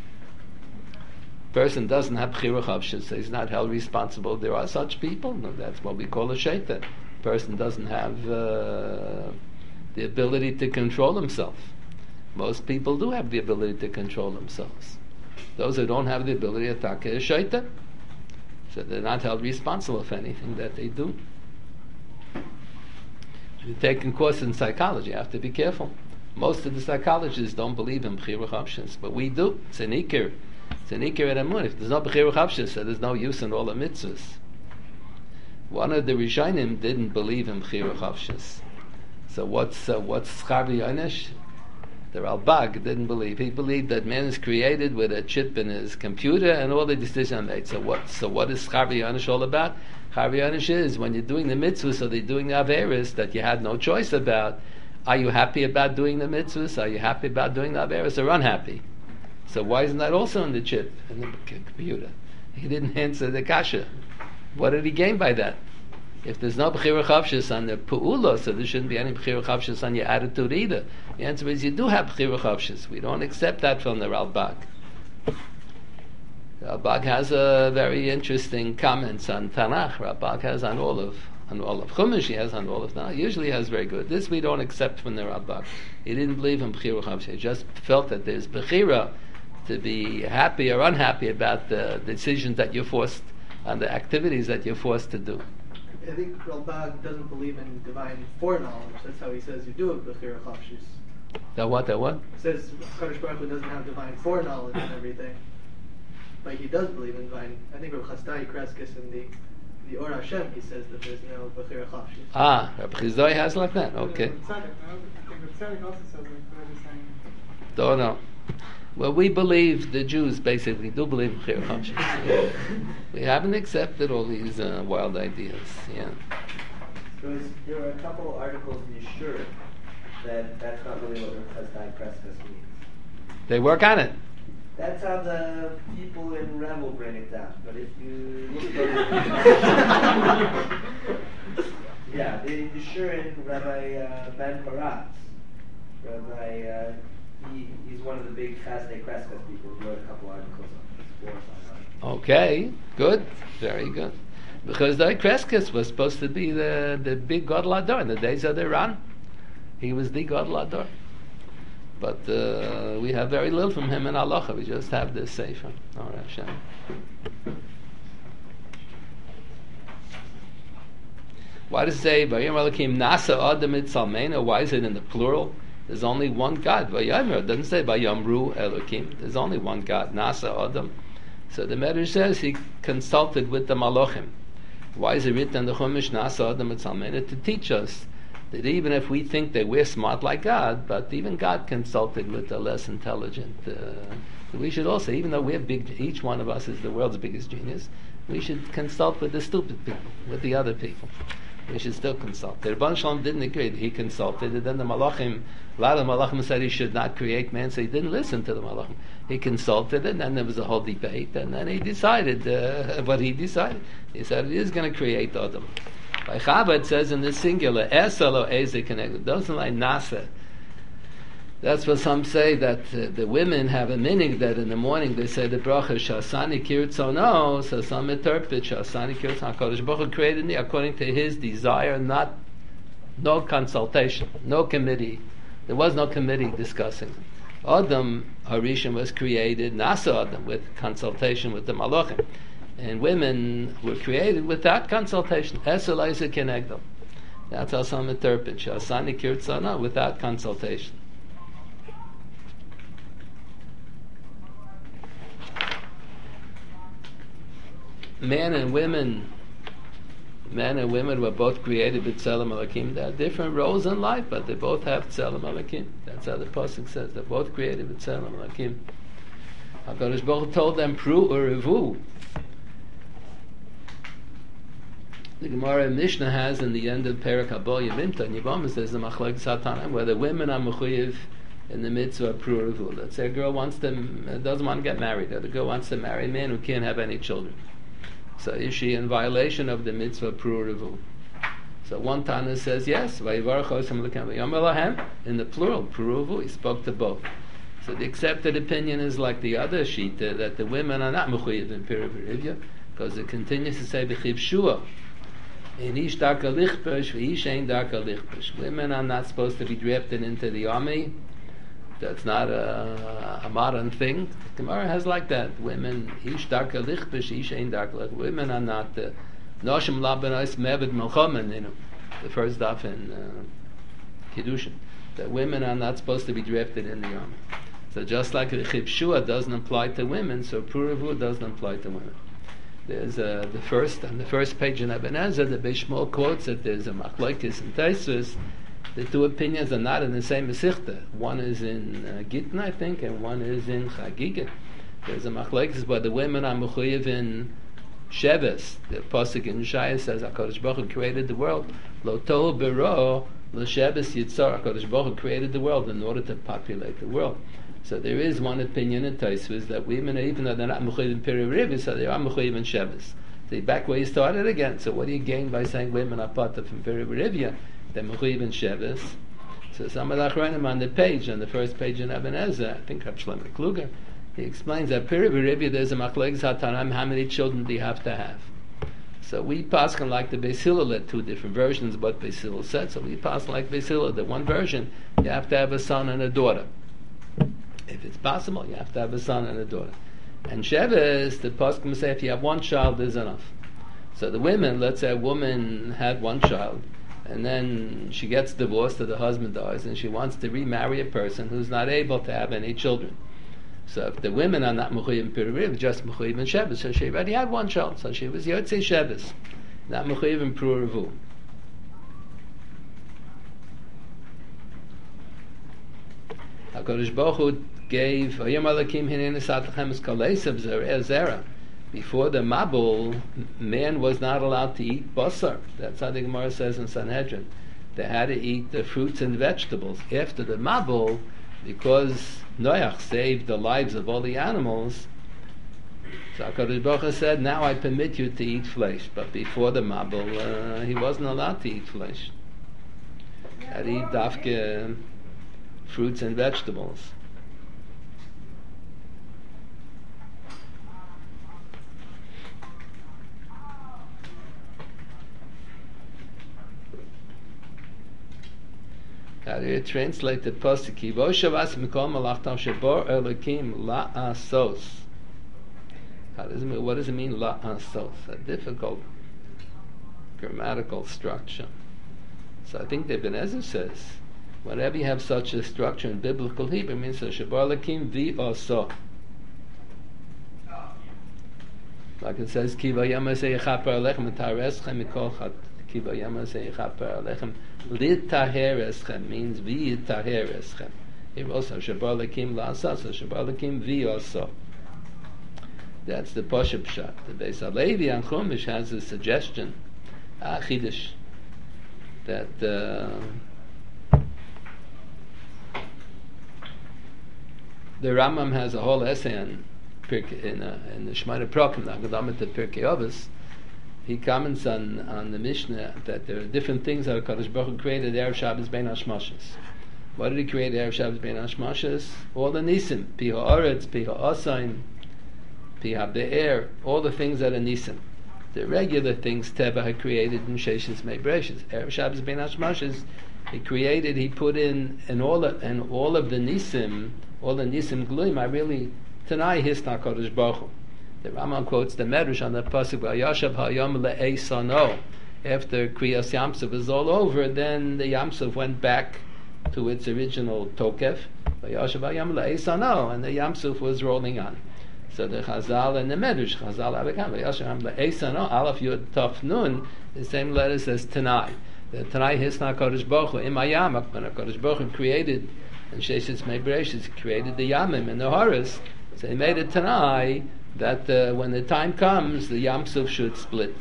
Person doesn't have bechira chavshis, so he's not held responsible. There are such people. No, that's what we call a shaitan. Person doesn't have uh, the ability to control himself. Most people do have the ability to control themselves. Those who don't have the ability to attack is shaitan. So they're not held responsible for anything that they do. If you're taking course in psychology, you have to be careful. Most of the psychologists don't believe in bechira chavshis, but we do. It's an ikir. It's an ikir at Amun. If there's no bechira chavshis, so there's no use in all the mitzvahs. One of the Rishonim didn't believe in bechira chavshis. So what's uh, what's schar v'yonesh? The Ralbag didn't believe. He believed that man is created with a chip in his computer and all the decisions are made. So what? So what is schar v'yonesh all about? Schar v'yonesh is when you're doing the mitzvahs or they're doing the averis that you had no choice about. Are you happy about doing the mitzvahs? Are you happy about doing the averis or unhappy? So why isn't that also in the chip in the computer? He didn't answer the kasha. What did he gain by that? If there's no bechira chavshis on the pu'ula, so there shouldn't be any bechira chavshis on your attitude either. The answer is you do have bechira chavshis. We don't accept that from the Ralbag. The Ralbag has a very interesting comments on Tanakh. Ralbag has on all of on all of Chumash. He has on all of Tanakh. Usually he has very good. This we don't accept from the Ralbag. He didn't believe in bechira chavshis. He just felt that there's bechira to be happy or unhappy about the decisions that you're forced and the activities that you're forced to do. I think Ralbag doesn't believe in divine foreknowledge. That's how he says you do it, bechira chavshis. That what? That what? It says Kadosh Baruch Hu doesn't have divine foreknowledge and everything, but he does believe in divine. I think Rav Chasdai Kreskis in the the Or Hashem, he says that there's no bechira chavshis. Ah, Rav Chizday has like that. Okay. Tzaddik, no? I think the Tzaddik also says like what he's saying. Don't know. Well, we believe, the Jews basically do believe in Bechira Chofshis. We haven't accepted all these uh, wild ideas. Yeah. There, was, there were a couple articles in Yeshua that that's not really what Chazdai Kreskas means. They work on it. That's how the people in Rebel bring it down. But if you look at yeah, the Yeshua, Rabbi uh, Ben Paratz, Rabbi, uh, he, he's one of the big Chazdai Kreskas people who wrote a couple articles on this. Okay, good, very good. Because the Kreskis was supposed to be the, the big Gadol Hador in the days of the Iran. He was the Gadol Hador. But uh, we have very little from him in Halacha. We just have this Sefer. All right, Hashem. Why does it say, Vayom Elokim Nasa Adam Itzalmeinu? Why is it in the plural? There's only one God. Vayomer, it doesn't say Vayomru Elokim. There's only one God, Nasa Adam. So the Medrash says he consulted with the Malachim. Why is it written in the Chumash, Nasa Adam Itzalmeinu? To teach us that even if we think that we're smart like God, but even God consulted with the less intelligent. Uh, we should also, even though we're big, each one of us is the world's biggest genius, we should consult with the stupid people, with the other people. We should still consult. The Rebbeinu Shalom didn't agree. He consulted, and then the Malachim, a lot of the Malachim said he should not create man, so he didn't listen to the Malachim. He consulted, and then there was a whole debate, and then he decided uh, what he decided. He said he is going to create Adam. By Chabad says in the singular, Esalo Eze connected. Doesn't like Nasa. That's what some say, that uh, the women have a meaning that in the morning they say the bracha Shasani Kirtzono, so some interpret Shasani Kirtzono. HaKadosh Baruch Hu created me according to his desire, not no consultation, no committee. There was no committee discussing. Adam Harishon was created, Nasa Adam, with consultation with the Malachim. And women were created without consultation. Esel Isaac Kenegdom. That's how some interpret Shasani Kirtzana, without consultation. Men and women, men and women were both created with Tzelem Elokim. They have different roles in life, but they both have Tzelem Elokim. That's how the pasuk says. They're both created with Tzelem Elokim. HaKadosh Baruch Hu told them, Pru Urevu. The Gemara in Mishnah has in the end of Perek Habol Yevimta and Yevamah says the Machlek Satanim, where the women are mechuyev in the mitzvah of Pru Urevu. Let's say a girl wants to, doesn't want to get married, or the girl wants to marry a man who can't have any children. So is she in violation of the mitzvah of Pru Urevu? So one Tana says yes, in the plural, Pru Urevu, he spoke to both. So the accepted opinion is like the other shita, that the women are not mechuyev in Pru Urevu, because it continues to say b'chiv shua. In ish darka lichpesh, v'ish ein darka lichpesh. Women are not supposed to be drafted into the army. That's not a, a modern thing. Gemara has like that. Women, ish darka lichpesh, ish ein darka lichpesh. Women are not the noshim labenos mevid melchomen, you know, the first daf in uh, Kiddushin. That women are not supposed to be drafted in the army. So just like the Chiv Shua doesn't apply to women, so Pru Urevu doesn't apply to women. There's uh, the first on the first page in Eben Ezer, the Beis Shmuel quotes that there's a machlokes and Tosfos. The two opinions are not in the same Masechta. One is in uh, Gittin, I think, and one is in Chagiga. There's a machlokes where the women are mechuyev in Sheves. The pasuk in Shaya says HaKadosh Baruch Hu created the world. Lo tohu bero lo Sheves yitzar. HaKadosh Baruch Hu created the world in order to populate the world. So there is one opinion in Tosfos that women, even though they're not mechuyev in Peri Revi, so they are mechuyev in Sheves. So back where you started again. So what do you gain by saying women are part of Peri Revi? They're mechuyev in Sheves. So some of the achronim on the page, on the first page in Eben Ezer, I think Rav Shlomo Kluger, he explains that Peri Revi, there's a machlokes hatanim, how many children do you have to have? So we pass like the Beis Hillel at two different versions of what Beis Hillel said. So we pass like Beis Hillel, that one version, you have to have a son and a daughter. If it's possible, you have to have a son and a daughter. And Sheves, the Poskim say if you have one child is enough. So the women, let's say a woman had one child, and then she gets divorced or the husband dies, and she wants to remarry a person who's not able to have any children. So if the women are not mechuyev in Peri Revi, just mechuyev in Sheves, so she already had one child, so she was Yotzei Sheves, not mechuyev in Pru Urevu. HaKadosh Baruch Hu gave Vayom Elokim Hinei Nasat Lechem Es Kol Esav Zerah Zerah. Before the Mabul, man was not allowed to eat basar. That's how the Gemara says in Sanhedrin. They had to eat the fruits and vegetables. After the Mabul, because Noach saved the lives of all the animals, so HaKadosh Baruch Hu said, now I permit you to eat flesh. But before the Mabul, uh, he wasn't allowed to eat flesh. He had to eat dafke fruits and vegetables. How do you translate the pasuk? Voshavas mikol malachtam shebor elokim la'asos. How does it mean? What does it mean la'asos? A difficult grammatical structure. So I think the Ibn Ezra says, whenever you have such a structure in biblical Hebrew, it means shebor elokim v'oso. Like it says, ki vayam aseh yechaper alechem etareschem mikol chat. Ki vayam aseh yechaper alechem. Litaher eschem means v'yitaher eschem. Here also, Shabar Lakim la'asa, so Shabar Lakim v'yoso. That's the Poshup Pshat. The Beis HaLevi on Chumash has a suggestion, a Chidush, that uh, the Rambam has a whole essay on Pirkei, in, uh, in the Shemona Prakim, the Haggadah to Pirkei Avos. He comments on, on the Mishnah that there are different things that HaKadosh Baruch Hu created Erev Shabbos Bein HaShmashos. What did he create Erev Shabbos Bein HaShmashos? All the Nisim, Pi Ha'aretz, Pi Ha'asayin, Pi Ha'be'er, all the things that are Nisim. The regular things Teva had created in Sheshes Mei Bereshis. Erev Shabbos Bein HaShmashos, he created, he put in, in all of, and all of the Nisim, all the Nisim Gluim, I really, Tanai Hisna HaKadosh Baruch Hu. The Rambam quotes the Medrash on the pasuk Vayashav Hayom le'eisano. After Kriyas Yamsuf was all over, then the Yamsuf went back to its original tokef. Vayashav Hayom le'eisano, and the Yamsuf was rolling on. So the Chazal and the Medrash, Chazal Avikam Vayashav Hayom le'eisano, Aleph Yud Tov Nun, the same letter says Tanai. The Tanai Hisna Kodesh Baruch Hu Imayam, when Kodesh Baruch Hu created and Sheshes Mei Bereshis, he created the Yamim and the Horus, so he made it Tanai that uh, when the time comes, the Yam Suf should split.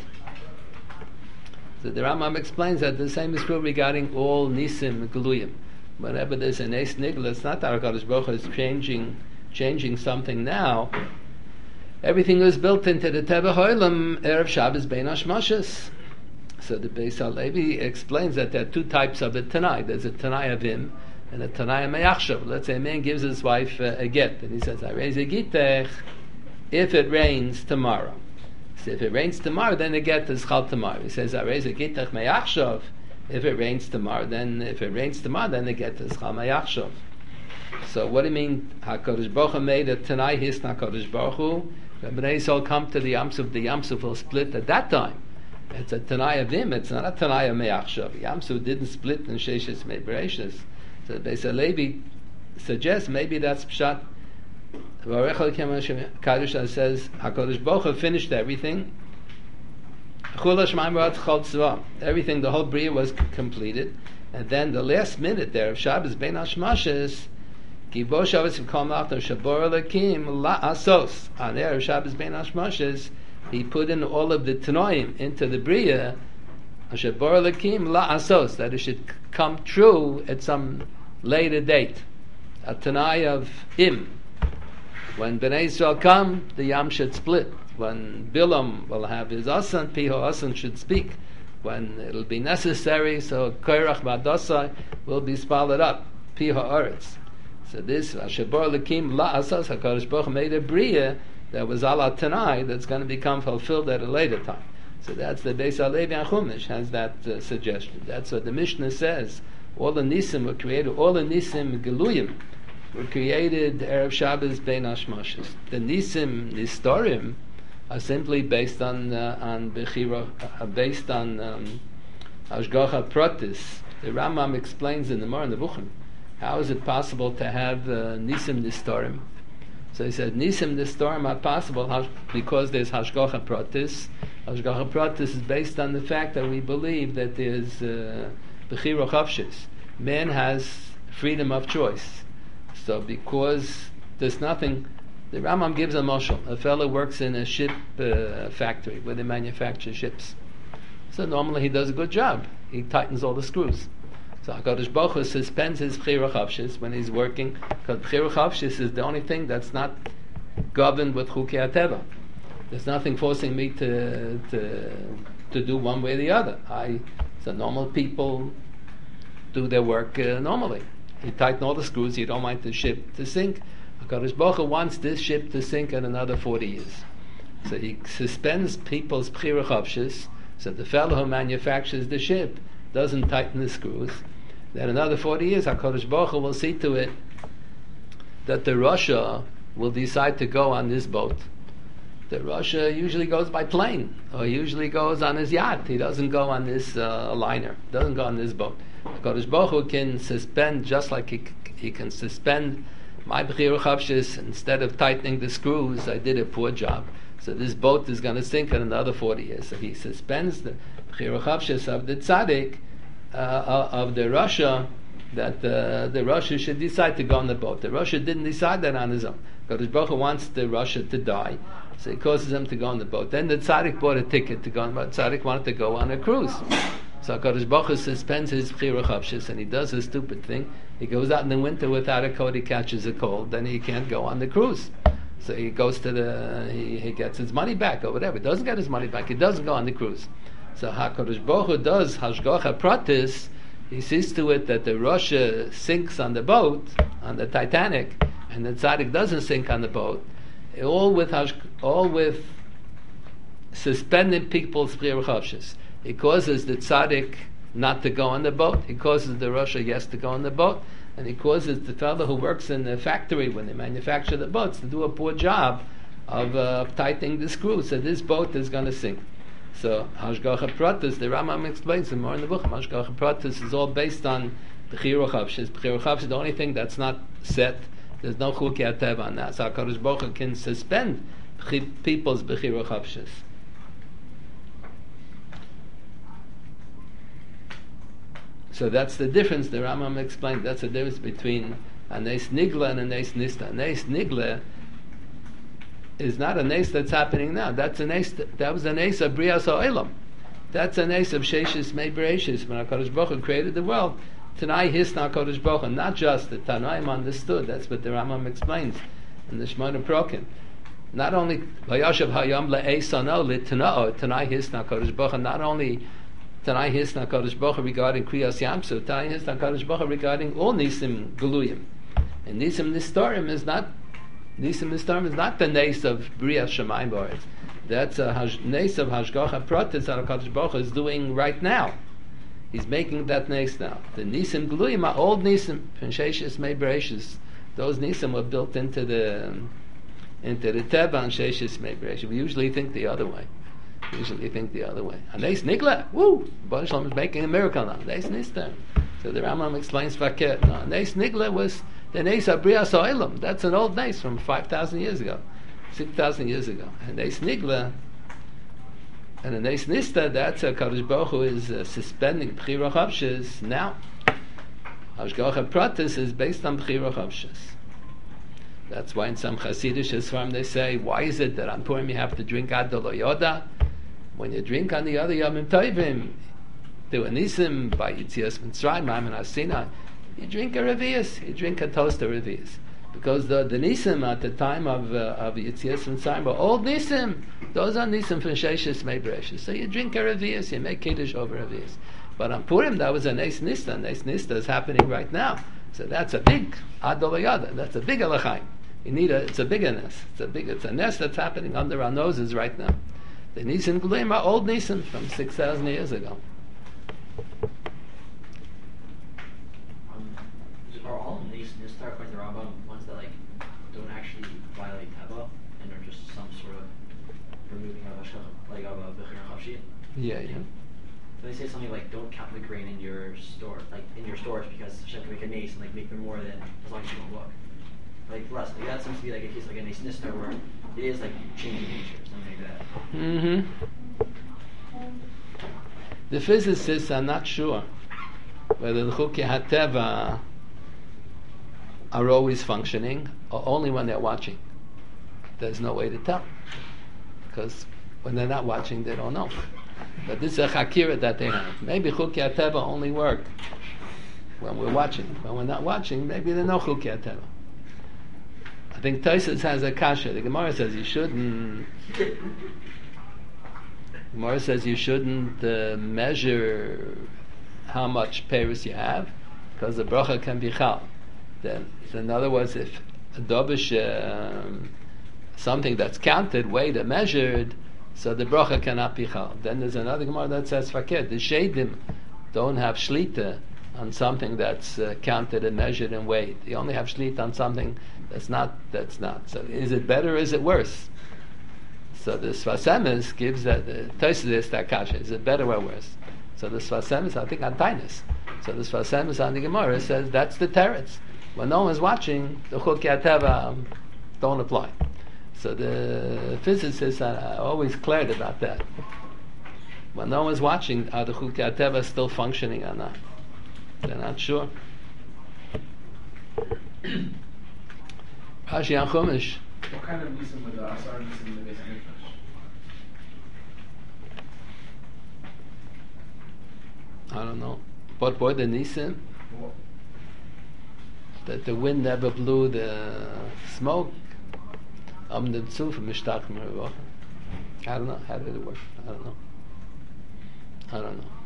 So the Rambam explains that the same is true regarding all Nisim Geluyim. Whenever there's an Eis Nigla, it's not that HaKadosh Baruch Hu is changing, changing something now. Everything was built into the Teva Ha'olam Erev Shabbos Bein HaShmashos. So the Beis HaLevi explains that there are two types of a Tanai. There's a Tanai Avim and a Tanai Meyachshav. Let's say a man gives his wife uh, a get, and he says, I raise a gitech if it rains tomorrow. So if it rains tomorrow, then the get is chal tomorrow. He says, I raise a gitech meyachshav. If it rains tomorrow, then if it rains tomorrow, then the get is chal meyachshav. So what do you mean? HaKadosh Baruch Hu made a Tanai His HaKadosh Baruch Hu. When Bnei Yisrael come to the Yamsuf, the Yamsuf will split at that time. It's a Tanai of him. It's not a Tanai of meyachshav. Yamsuf didn't split in Sheshes Mei Bereshis. So the Beis HaLevi suggests maybe that's pshat. Kaddish says HaKadosh Baruch Hu finished everything. Everything, the whole bria was c- completed, and then the last minute there of Shabbos Bein HaShmashos, Gibo Shabbos V'Kol Malachtam Shabor Elokim La'asos. On there of Shabbos Bein HaShmashos, he put in all of the Tanoim into the bria, Shabor Elokim La'asos, that it should come true at some later date, a Tanai of him. When Bnei Yisrael come, the Yam should split. When Bilam will have his Asan, Piho Asan should speak. When it'll be necessary, so Koirach Badasai will be spalled up. Piho Aretz. So this, Ashabor Lakim La'asas, HaKadosh Baruch Hu made a Bria that was ala Tanai, that's going to become fulfilled at a later time. So that's the Beis HaLevi and Chumash has that uh, suggestion. That's what the Mishnah says. All the Nisim were created, all the Nisim Geluyim were created Erev Shabbos Bein HaShmashos. The Nisim Nistorim are simply based on uh, on Bechira, uh, based on um, Hashgacha Pratis. The Rambam explains in the Mar in the Bukhim, how is it possible to have uh, Nisim Nistorim? So he said Nisim Nistorim are possible because there's Hashgacha Pratis. Hashgacha Pratis is based on the fact that we believe that there's uh, Bechira Chavshis. Man has freedom of choice. So because there's nothing, the Rambam gives a mashal. A fellow works in a ship uh, factory where they manufacture ships. So normally he does a good job. He tightens all the screws. So HaKadosh Baruch Hu suspends his Bechira Chavshis when he's working, because Bechira Chavshis is the only thing that's not governed with Chukei HaTeva. There's nothing forcing me to to to do one way or the other. I, so normal people do their work uh, normally. You tighten all the screws, you don't want the ship to sink. HaKadosh Baruch Hu wants this ship to sink in another forty years. So he suspends people's Bechira Chavshis, so the fellow who manufactures the ship doesn't tighten the screws. Then another forty years, HaKadosh Baruch Hu will see to it that the Russia will decide to go on this boat. The Russia usually goes by plane, or usually goes on his yacht. He doesn't go on this uh, liner, doesn't go on this boat. HaKadosh Baruch Hu can suspend, just like he, he can suspend my Bechira Chavshis. Instead of tightening the screws, I did a poor job. So this boat is going to sink in another forty years. So he suspends the Bechira Chavshis of the tzaddik, uh, of the Russia, that uh, the Russia should decide to go on the boat. The Russia didn't decide that on his own. HaKadosh Baruch Hu wants the Russia to die, so he causes them to go on the boat. Then the tzaddik bought a ticket to go on, but tzaddik wanted to go on a cruise. So HaKadosh Baruch Hu suspends his Bechira Chavshis, and he does a stupid thing. He goes out in the winter without a coat, he catches a cold, then he can't go on the cruise. So he goes to the, he, he gets his money back or whatever. He doesn't get his money back, he doesn't go on the cruise. So HaKadosh Baruch Hu does Hashgacha Pratis. He sees to it that the Russia sinks on the boat, on the Titanic, and the tzaddik doesn't sink on the boat. All with hash, all with suspending people's Bechira Chavshis. He causes the tzaddik not to go on the boat. He causes the Russia yes to go on the boat, and he causes the fellow who works in the factory when they manufacture the boats to do a poor job of uh, tightening the screws. So this boat is going to sink. So Hashgacha Pratis, the Rambam explains it more in the book. Hashgacha Pratis is all based on Bechira Chavshis. Bechira Chavshis is the only thing that's not set. There's no Chukei HaTeva on that. So HaKadosh Baruch Hu can suspend people's Bechira Chavshis. So that's the difference the Rambam explained. That's the difference between a Nes Nigla and a Nes Nista. A Nes Nigla is not a Nes that's happening now. That's a Nes, that was a Nes of Brias HaOlam. That's a Nes of Sheshis Mei Bereshis. When HaKadosh Baruch Hu created the world, Tanai Hisna HaKadosh Baruch Hu, not just the Tanaim understood, that's what the Rambam explains in the Shemona Prokim. Not only Vayashav Hayam Le'esano L'Tana'o, Tanai Hisna HaKadosh Baruch Hu, not only Tanai Hisna HaKadosh Baruch Hu regarding Kriyas Yamsu, Tanai Hisna HaKadosh Baruch Hu regarding all Nisim Geluyim. And Nisim Nistorim is not, Nisim Nistorim is not the Nes of Brias Shemayim B'Aretz. That's a hash, Nes of Hashgacha Pratis that HaKadosh Baruch Hu is doing right now. He's making that Nes now. The Nisim Geluyim are old Nisim, Sheshis Mei Bereshis. Those Nisim were built into the into the Teva and Sheshis Mei Bereshis. We usually think the other way. We usually think the other way. And Nes Nigla, woo! Baruch Shalom is making a miracle now. Nes Nista. So the Rambam explains Fakir. No, Nes Nigla was the Nes of Brias HaOlam. That's an old Nes from five thousand years ago, six thousand years ago. And Nes Nigla, and the Nes Nista, that's a HaKadosh Baruch Hu is uh, suspending Bechira Chavshis now. Hashgacha Pratis is based on Bechira Chavshis. That's why in some Hasidic Sfarim they say, why is it that on Purim you have to drink Ad Lo Yoda? When you drink on the other Yomim Tovim, the Anisim, by Yitzias Mitzrayim, Ma'amin HaSinai, you drink a Revius, you drink a toast of Revius. Because the, the Nisim at the time of uh, of Yitzias Mitzrayim were old Nisim. Those are Nisim from Sheshis Mei Bereshis. So you drink a Revius, you make Kiddush over Revius. But on Purim, that was a Nes Nista. Nes Nista is happening right now. So that's a big Ad Lo Yoda. That's a big Alachaim. You need a, it's a bigger Nes. It's a big, it's a Nes that's happening under our noses right now. The Nisim Geluyim are old Nisim from six thousand years ago. Um, are all Nes Nista according to Rambam ones that like don't actually violate Teva and are just some sort of removing of a like of a Bechira Chavshis? Yeah, yeah. So they say something like, don't count the grain in your store, like in your storage, because Hashem can make a Nes and like make them more than as long as you don't look. Like less. Like that seems to be like a case like a Nes Nista where it is like changing nature, something like that. Mm-hmm. The physicists are not sure whether the Chukei HaTeva are always functioning or only when they're watching? There's no way to tell. Because when they're not watching, they don't know. But this is a chakira that they have. Maybe Chukei HaTeva only work when we're watching. When we're not watching, maybe they're no Chukei HaTeva. I think Tosfos has a kasha. The Gemara says you shouldn't. The Gemara says you shouldn't uh, measure how much peiros you have, because the bracha can be chal. Then, in other words, if a dobish, um, something that's counted, weighed, and measured, so the bracha cannot be chal. Then there's another Gemara that says fakir. The shedim don't have shlita on something that's uh, counted and measured and weighed. You only have shlita on something that's not. That's not. So is it better or is it worse? So the Sfas Emes gives that the Tosfos is that kasha. Is it better or worse? So the Sfas Emes, I think, on Tainus. So the Sfas Emes on the Gemara says that's the teretz. When no one's watching, the Chukei HaTeva um, don't apply. So the physicists are always clear about that. When no one's watching, are the Chukei HaTeva still functioning or not? They're not sure. Rashi on Chumash. What kind of nisim would the asar nisim in the Beis Hamikdash? I don't know. What were the nisim? What? That the wind never blew the smoke. Um, the tzuf mishtach mervoch. I don't know. How did it work? I don't know. I don't know.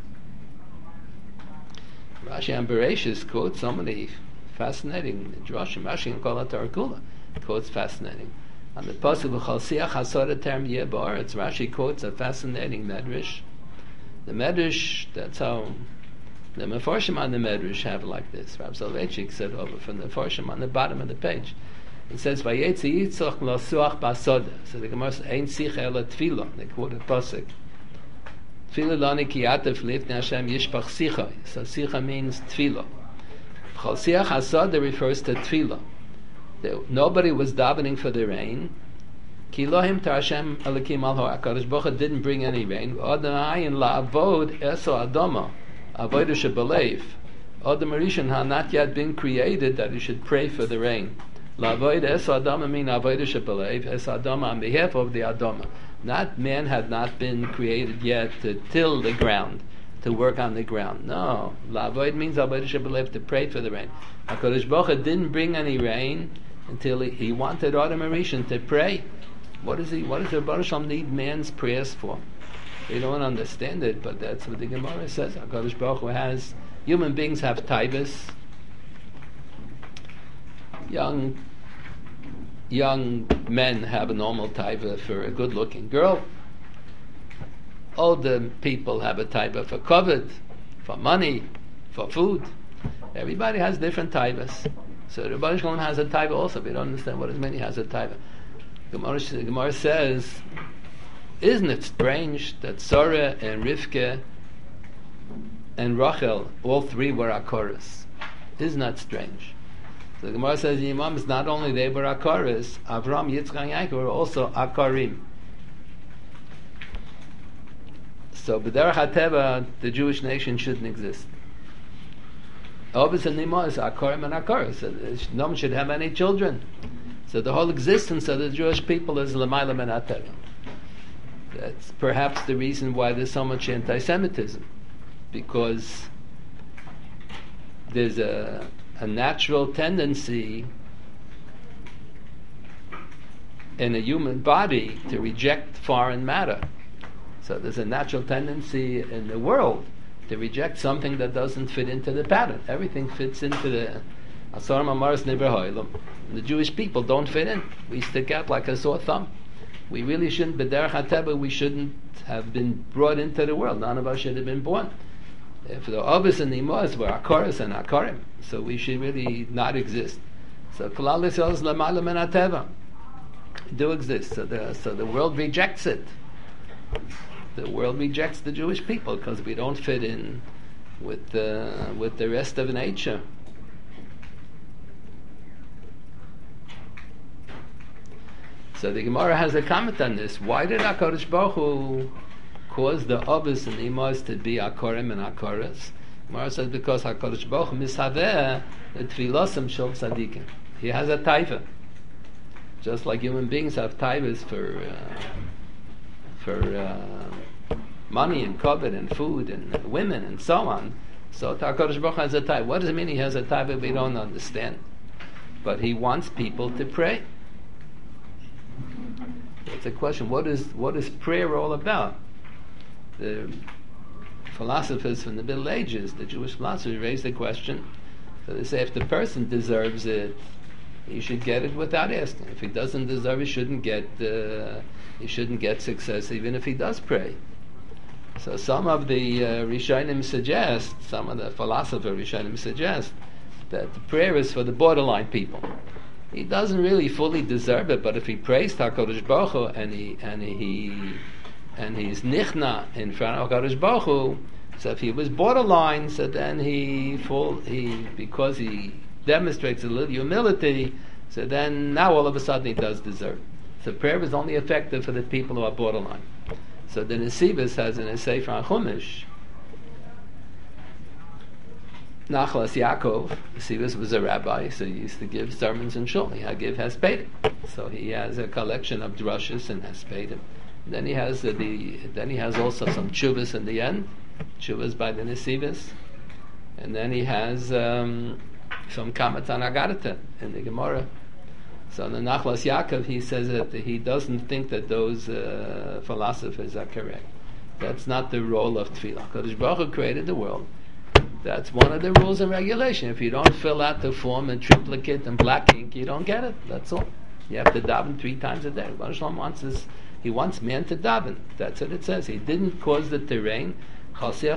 Rashi and Bereshis quotes so many fascinating drashim. Rashi and Kol HaTorah Kula quotes fascinating. On the pasuk v'chol siach hasod term yeh ba'aretz, Rashi quotes a fascinating medrash. The medrash, that's how the Mefarshim on the medrash have it like this. Rav Soloveitchik said over from the Mefarshim on the bottom of the page. It says vayetzi yitzchak l'suach b'asoda. So the Gemara says ein sich ela tefillah. They quote a pasuk. Tefillah lani ki yatef lifnei Hashem yishpach sicha. So sicha means tefillah. Chol siach hasoda refers to tefillah. Nobody was davening for the rain. Ki lohim tar Hashem elikim al ho. HaKadosh Baruch Hu didn't bring any rain. Adonai in la'avod eso adama. Avodah shebelev. Adam Rishon had not yet been created that he should pray for the rain. La'avod eso adama mean avodah shebelev. Es adama on behalf of the adama. Not man had not been created yet to till the ground, to work on the ground. No, la'avod means avodah shebelev, to pray for the rain. HaKadosh Baruch Hu didn't bring any rain until he, he wanted Adam Rishon to pray. What is he? What does the Baruch Shalom need man's prayers for? They don't understand it, but that's what the Gemara says. HaKadosh Baruch Hu has, human beings have taivas. Young young men have a normal taiva for a good-looking girl. Older people have a taiva for kavod, for money, for food. Everybody has different taivas. So the Baruch Shalom has a taiva also. We don't understand what does mean he has a taiva. The Gemara, the Gemara says, isn't it strange that Sarah and Rivka and Rachel, all three were Akoros? Isn't that strange? So the Gemara says, the Imam is not only they were Akoros, Avram, Yitzchak, and Yaakov were also Akorim. So B'derech HaTeva, the Jewish nation shouldn't exist. Obviously, Nima is Akorim and Akoros. So no one should have any children. So the whole existence of the Jewish people is L'mayla min HaTeva. That's perhaps the reason why there's so much anti-Semitism, because there's a, a natural tendency in a human body to reject foreign matter. So there's a natural tendency in the world to reject something that doesn't fit into the pattern. Everything fits into the Asarim Amaris Nivra Ha'olam. The Jewish people don't fit in. We stick out like a sore thumb. We really shouldn't, B'derech HaTeva, we shouldn't have been brought into the world. None of us should have been born. If the Avos and the Imos were Akoros and Akorim, so we should really not exist. So Klal Yisrael is L'mayla min HaTeva. Do exist. So the, so the world rejects it. The world rejects the Jewish people because we don't fit in with the, with the rest of nature. So the Gemara has a comment on this. Why did HaKadosh Baruch Hu cause the Avos and Imos to be Akorim and Akoros? Gemara says because HaKadosh Baruch Hu mishaveh the tefilosim shel tzaddikim. He has a taiva. Just like human beings have taivas for uh, for uh, money and covet and food and women and so on. So HaKadosh Baruch Hu has a taiva. What does it mean he has a taiva? We don't understand. But he wants people to pray. It's a question. What is what is prayer all about? The philosophers from the Middle Ages, the Jewish philosophers, raised the question. So they say if the person deserves it, he should get it without asking. If he doesn't deserve it, he shouldn't get uh, he shouldn't get success, even if he does pray. So some of the uh, Rishonim suggest, some of the philosophers Rishonim suggest that the prayer is for the borderline people. He doesn't really fully deserve it, but if he prays to HaKadosh Baruch Hu and he and he and he's nichna in front of HaKadosh Baruch Hu, so if he was borderline, so then he full he because he demonstrates a little humility, so then now all of a sudden he does deserve. So prayer is only effective for the people who are borderline. So the Nesivos has in a Sefer HaChumash, Nachlas Yaakov, Nesivos was a rabbi, so he used to give sermons in shul. He had give Hespedim, so he has a collection of drushes and Hespedim. Then he has uh, the then he has also some tshuvas in the end, tshuvas by the Nesivos, and then he has um, some comments on Agarata in the Gemara. So in the Nachlas Yaakov, he says that he doesn't think that those uh, philosophers are correct. That's not the role of tefillah. Kadosh Baruch Hu created the world. That's one of the rules and regulation. If you don't fill out the form in triplicate and black ink, you don't get it. That's all. You have to daven three times a day. Baruch Shalom wants this. He wants man to daven. That's what it says. He didn't cause the to rain. There was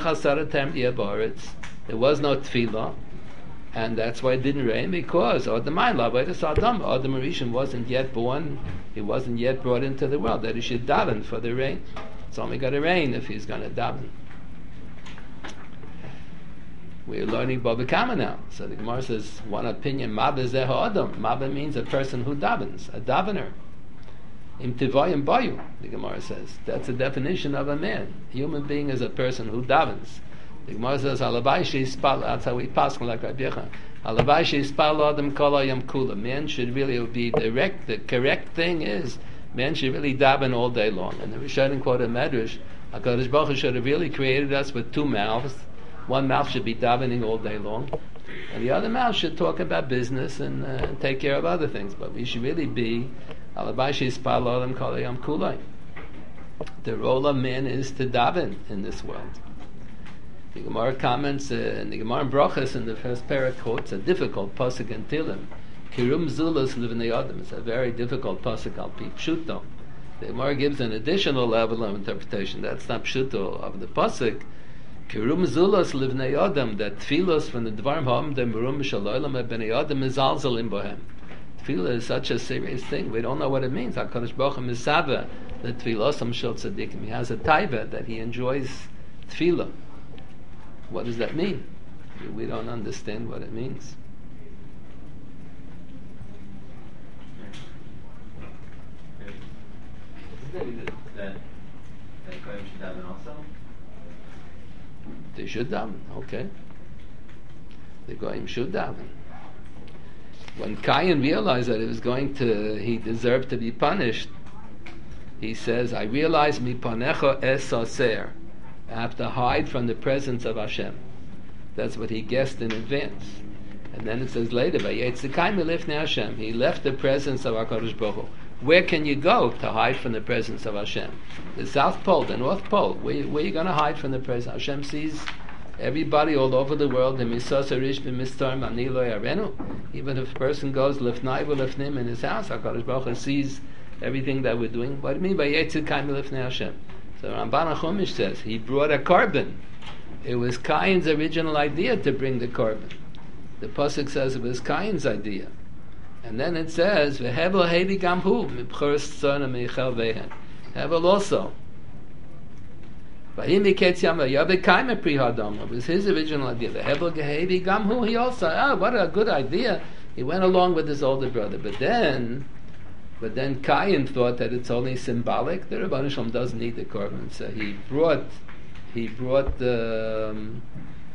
no tefillah. And that's why it didn't rain, because Adam Adam Rishon wasn't yet born, he wasn't yet brought into the world, that he should daven for the rain. It's only got to rain if he's going to daven. We're learning Baba Kama now. So the Gemara says, one opinion, Maba Zeha Adam. Maba means a person who davens, a davener. Im Tivayim Bayu, the Gemara says. That's the definition of a man. A human being is a person who davens. The Gemara says, "Alabai sheispal." That's how we pass like Rabbi Yechon. Alabai sheispal adam kol hayom kula. Man should really be direct. The correct thing is, man should really daven all day long. And the Rishonim quote a medrash. HaKadosh Baruch Hu should have really created us with two mouths. One mouth should be davening all day long, and the other mouth should talk about business and uh, take care of other things. But we should really be alabai sheispal adam kol hayom kula. The role of man is to daven in this world. The Gemara comments, uh, and the Gemara in Brachas in the first parak quotes a difficult pasuk in Tilim. Kirum zulas livnei adam. It's a very difficult pasuk al pi pshuto. The Gemara gives an additional level of interpretation. That's not pshuto of the pasuk. Kirum zulas livnei adam. That tefillos from the dvarim ha'am dem berum shaloylam b'nei adam is alzalim bohem. Tefillah is such a serious thing. We don't know what it means. HaKadosh Baruch Hu misava the tefillosam shel tzaddikim. He has a taiva that he enjoys tefillah. What does that mean? We don't understand what it means. Isn't it that that Goyim should daven also? They should daven, okay. The Goyim should daven. When Cain realized that it was going to, he deserved to be punished, he says, I realize mi panecha es aser. I have to hide from the presence of Hashem. That's what he guessed in advance. And then it says later, Hashem, he left the presence of HaKadosh Baruch Hu. Where can you go to hide from the presence of Hashem? The South Pole, the North Pole. Where, where are you going to hide from the presence? Hashem sees everybody all over the world. Even if a person goes lefnai v'lefnim in his house, HaKadosh Baruch Hu sees everything that we're doing. What do you mean by Yetzirkai Lifnei Hashem? So Ramban HaChumash says he brought a carbon. It was Cain's original idea to bring the carbon. The pasuk says it was Cain's idea, and then it says v'hevel hevi gamhu mibchor tzona meichel vehen. Hevel also. V'him miketz yama yabe kaime pri hadam. It was his original idea. The hevel gehevi gamhu. He also ah what a good idea. He went along with his older brother, but then. But then Cain thought that it's only symbolic. The Rebbeinu Shalom doesn't need the korban, so he brought, he brought the, um,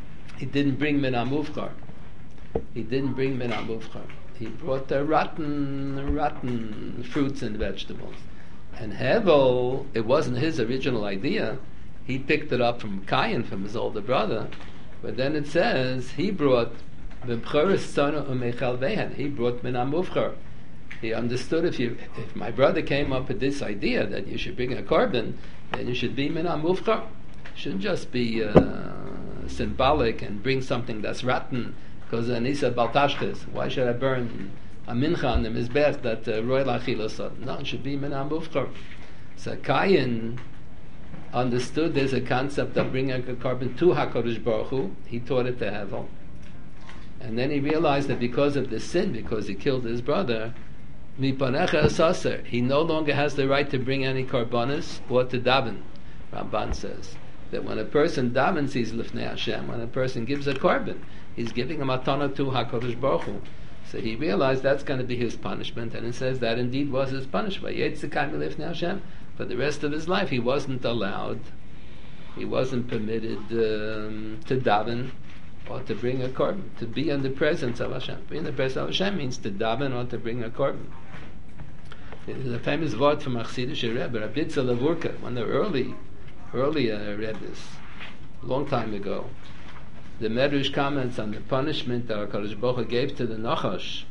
he didn't bring min amuvchar. He didn't bring min amuvchar. He brought the rotten, rotten fruits and vegetables. And Hevel, it wasn't his original idea. He picked it up from Cain, from his older brother. But then it says he brought the b'choros sona umechal vehen. He brought min amuvchar. He understood if you, if my brother came up with this idea that you should bring a korban, then you should be min amuvchar. It shouldn't just be uh, symbolic and bring something that's rotten. Because Anisa Baltashkes, why should I burn a mincha on the mizbech that royal achilas? No, it should be min amuvchar. So Cain understood there's a concept of bringing a korban to HaKadosh Baruch Hu. He taught it to Hevel. And then he realized that because of the sin, because he killed his brother, mipanecha asaser, he no longer has the right to bring any korbanos or to daven. Ramban says that when a person davens, he's lifnei Hashem. When a person gives a korban, he's giving a matana to HaKadosh Baruch Hu. So he realized that's going to be his punishment, and it says that indeed was his punishment. Yetzikam lifnei Hashem. For the rest of his life, he wasn't allowed, he wasn't permitted um, to daven or to bring a korban, to be in the presence of Hashem. Be in the presence of Hashem means to daven or to bring a korban. There's a famous word from a Chassidish Rebbe, Rabbi Yitzchak Lavurka, one of the early, early uh, Rebbes, a long time ago. The Medrash comments on the punishment that HaKadosh Baruch Hu gave to the Nachash.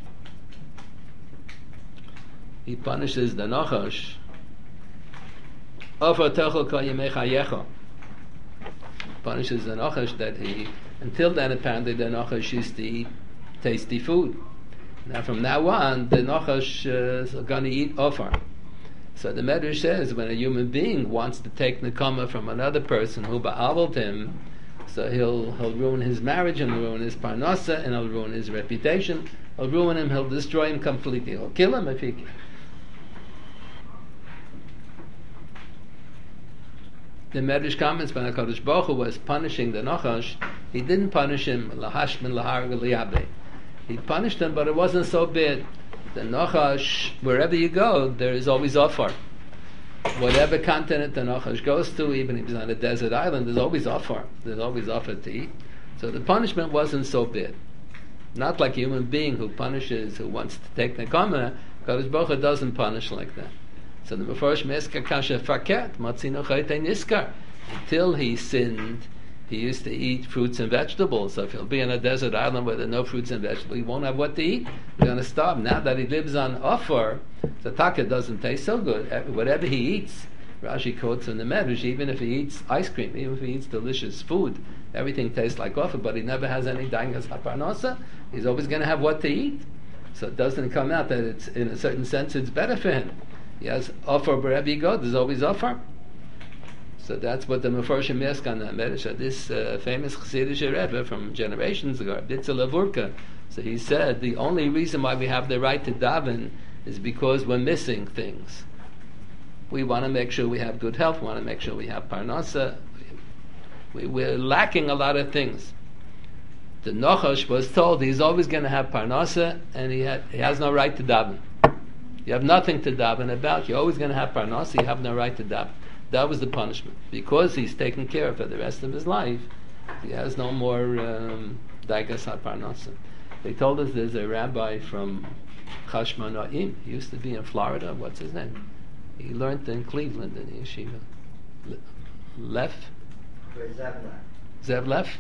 He punishes the Nachash. Punishes the Nachash that he, until then apparently the Nachash used to eat tasty food. Now from now on the Nachash uh, is going to eat offer. So the Medrash says when a human being wants to take nekama from another person who ba'aveled him, so he'll he'll ruin his marriage and ruin his parnasa and he'll ruin his reputation. He'll ruin him. He'll destroy him completely. He'll kill him if he. The Medrash comments when HaKadosh Baruch Hu was punishing the Nachash, he didn't punish him lahashmin laharg liyabe. He punished him, but it wasn't so bad. The Nachash, wherever you go, there is always offer. Whatever continent the Nachash goes to, even if he's on a desert island, there's always offer. There's always offer to eat. So the punishment wasn't so bad. Not like a human being who punishes, who wants to take nekama. HaKadosh Baruch Hu doesn't punish like that. So the Mefarish Mesker Kasha Faket Matzino Chayte Niskar. Until he sinned, he used to eat fruits and vegetables. So if he'll be on a desert island where there are no fruits and vegetables, he won't have what to eat. He's going to starve. Now that he lives on offer, the taka doesn't taste so good. Whatever he eats, Rashi quotes in the Medrash, even if he eats ice cream, even if he eats delicious food, everything tastes like offer, but he never has any dangas haparnosa. He's always going to have what to eat. So it doesn't come out that it's, in a certain sense, it's better for him. He has offer wherever you go. There's always offer. So that's what the Mefarshim ask on the Medrash. This uh, famous Chassidish Rebbe from generations ago, Yitzchak Lavurka. So he said the only reason why we have the right to daven is because we're missing things. We want to make sure we have good health. We want to make sure we have parnasa. We, we're lacking a lot of things. The Nachash was told he's always going to have parnasa, and he, had, he has no right to daven. You have nothing to daven about. You're always going to have parnasa. You have no right to daven. That was the punishment. Because he's taken care of for the rest of his life, he has no more daigas um, parnasa. They told us there's a rabbi from Chashmonaim. He used to be in Florida. What's his name? He learned in Cleveland in the yeshiva. Leff? Zev Zev Leff?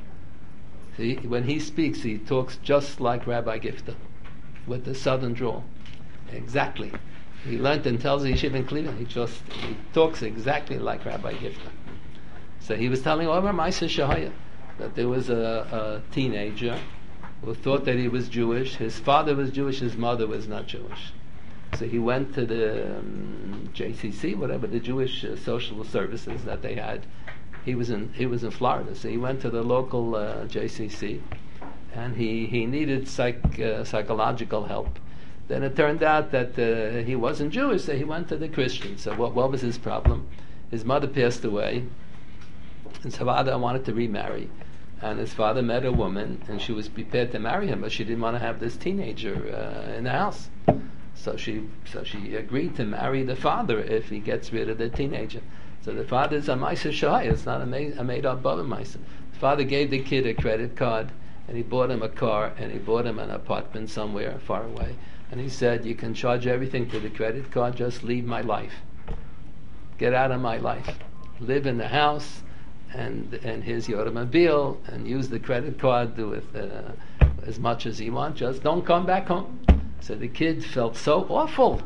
He, when he speaks, he talks just like Rabbi Gifta, with the southern drawl. Exactly. He learned and tells the yeshiva in Cleveland. He just he talks exactly like Rabbi Gifta. So he was telling over Ma'aser Shahaya that there was a, a teenager who thought that he was Jewish. His father was Jewish. His mother was not Jewish. So he went to the um, J C C, whatever the Jewish uh, social services that they had. He was in he was in Florida, so he went to the local uh, J C C, and he he needed psych uh, psychological help. Then it turned out that uh, he wasn't Jewish, so he went to the Christians. So what, what was his problem? His mother passed away, and his father wanted to remarry. And his father met a woman, and she was prepared to marry him, but she didn't want to have this teenager uh, in the house. So she so she agreed to marry the father if he gets rid of the teenager. So the father is a Ma'aser Shahaya, it's not a, ma- a made-up Baba Ma'aser. Father gave the kid a credit card, and he bought him a car, and he bought him an apartment somewhere far away. And he said, you can charge everything to the credit card, just leave my life. Get out of my life. Live in the house, and and here's your automobile, and use the credit card with uh, as much as you want, just don't come back home. So the kid felt so awful.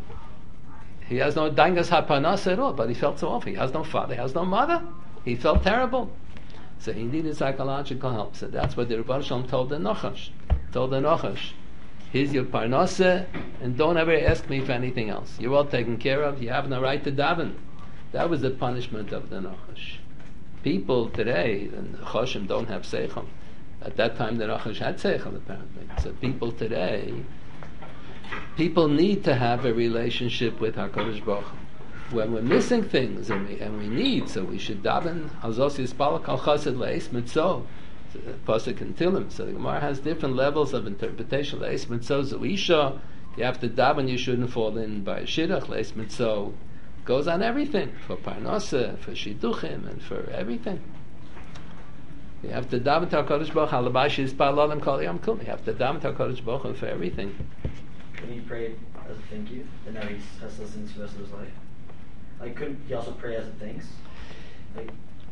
He has no dangas hapanas at all, but he felt so awful. He has no father, he has no mother. He felt terrible. So he needed psychological help. So that's what the Rebbe Shalom told the Nachash. Told the Nachash, here's your parnaseh, and don't ever ask me for anything else. You're all taken care of. You have no right to daven. That was the punishment of the Nachash. People today, the Nachashim don't have seichel. At that time, the Nachash had seichel, apparently. So people today, people need to have a relationship with HaKadosh Baruch Hu. When we're missing things and we, and we need, so we should daven Hazos Yispalak Al Chassid Le'es Mitzvah. Pasuk and Tilim. So the Gemara has different levels of interpretation. Le'es Mitzvah Zuisha. You have to daven. You shouldn't fall in by Shidduch. Le'es Mitzvah goes on everything, for Parnasa, for Shidduchim, and for everything. You have to daven to HaKadosh Baruch Hu. Halabashi Yispal Olam Kol Yom Kul. You have to daven to HaKadosh Baruch Hu for everything. When he prayed as a thank you, and now he has to listen to the rest of his life. Like, couldn't he also pray as a thanks? Like,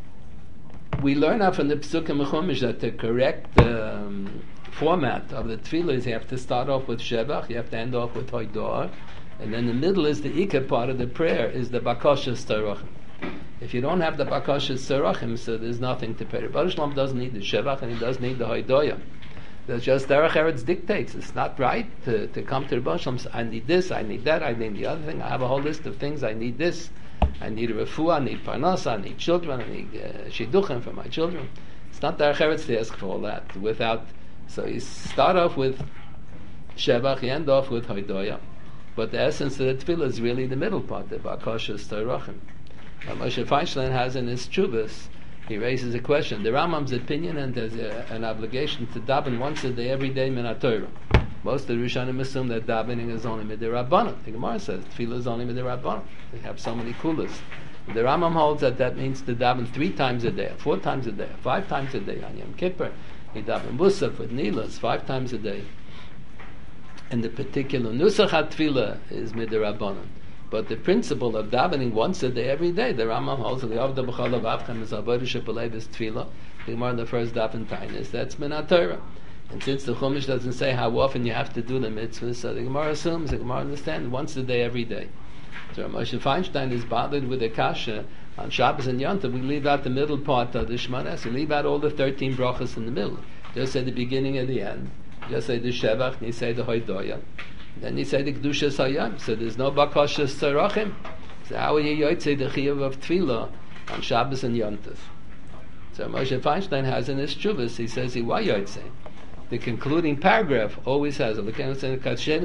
we learn out from the Psukim Chumash that the correct um, format of the tefillah is you have to start off with Shevach, you have to end off with Hoydor, and then the middle is the Ikar part of the prayer, is the Bakashas Tarachim. If you don't have the Bakashas Tarachim, so there's nothing to pray. The Baruch Shalom doesn't need the Shevach and he doesn't need the Hoydoya. That's just Derech Eretz dictates. It's not right to, to come to the Baruch Shalom. I need this, I need that, I need the other thing. I have a whole list of things. I need this. I need a refuah, I need parnasa, I need children, I need uh, shidduchim for my children. It's not Derech Eretz to ask for all that without. So you start off with Shevach, you end off with Hoydoya. But the essence of the tefillah is really the middle part, the Bakashas Tarachim. Moshe Feinstein has in his Chuvas, he raises a question. The Rambam's opinion, and there's a, an obligation to daven once a day, every day, min HaTorah. Most of the Rishonim assume that davening is only midei Rabbanan. The Gemara says tefillah is only midei Rabbanan. They have so many kulas. The Rambam holds that that means to daven three times a day, four times a day, five times a day on Yom Kippur. He daven Musaf with Nilas five times a day. And the particular nusach tefillah is midei Rabbanan. But the principle of davening once a day, every day, the Rambam holds that the Avda B'chol Avavchem is Avodah Shebelev is tefillah. The Gemara in the first daf in Tainis, that's min HaTorah. And since the Chumash doesn't say how often you have to do the mitzvah, so the Gemara assumes, the Gemara understands, once a day, every day. So Moshe Feinstein is bothered with the kasha on Shabbos and Yom Tov. We leave out the middle part of the Shemona Esrei. We leave out all the thirteen brachas in the middle. Just say the beginning and the end. Just say the Shevach, and you say the Hoydoya. Then you say the Kedushas Hayam. So there's no Bakashas Tzarachim. So how are you yotzei the Chiyuv of Tefillah on Shabbos and Yom Tov? So Moshe Feinstein has in his Chuvas, he says, he why yotzei? The concluding paragraph always has, or it's a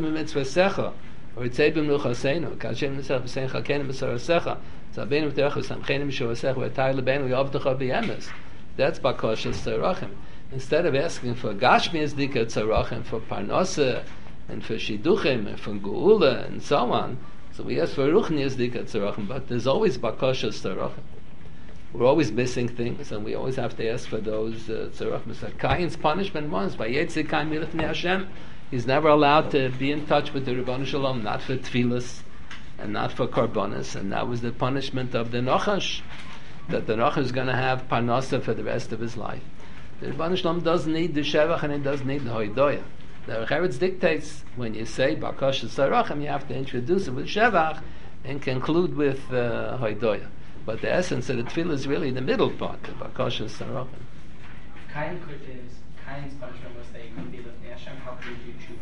that's Bakashas Tzarachim. Instead of asking for Gashmias Dika Tzarachim, for Parnasa, and for Shidduchim, and for Geula, and so on, so we ask for Ruchnias Dika Tzarachim, but there's always Bakashas Tzarachim. We're always missing things, and we always have to ask for those uh, tzarachim. So Kain's punishment was by Yetzir Kain Milifnei Hashem. He's never allowed to be in touch with the Ribbon Shalom, not for tefillas and not for korbanos, and that was the punishment of the Nachash, that the Nachash is going to have parnasa for the rest of his life. The Ribbon Shalom doesn't need the shevach and he doesn't need the hoydoya. The Recheretz dictates when you say Bakashas Tzarachim, you have to introduce it with shevach and conclude with uh, hoydoya. But the essence of the tefillah is really the middle part, the Bakashas Tzarachim. Kain could is Kain's punishment was that he couldn't be Lifnei Hashem. How could he do tshuva?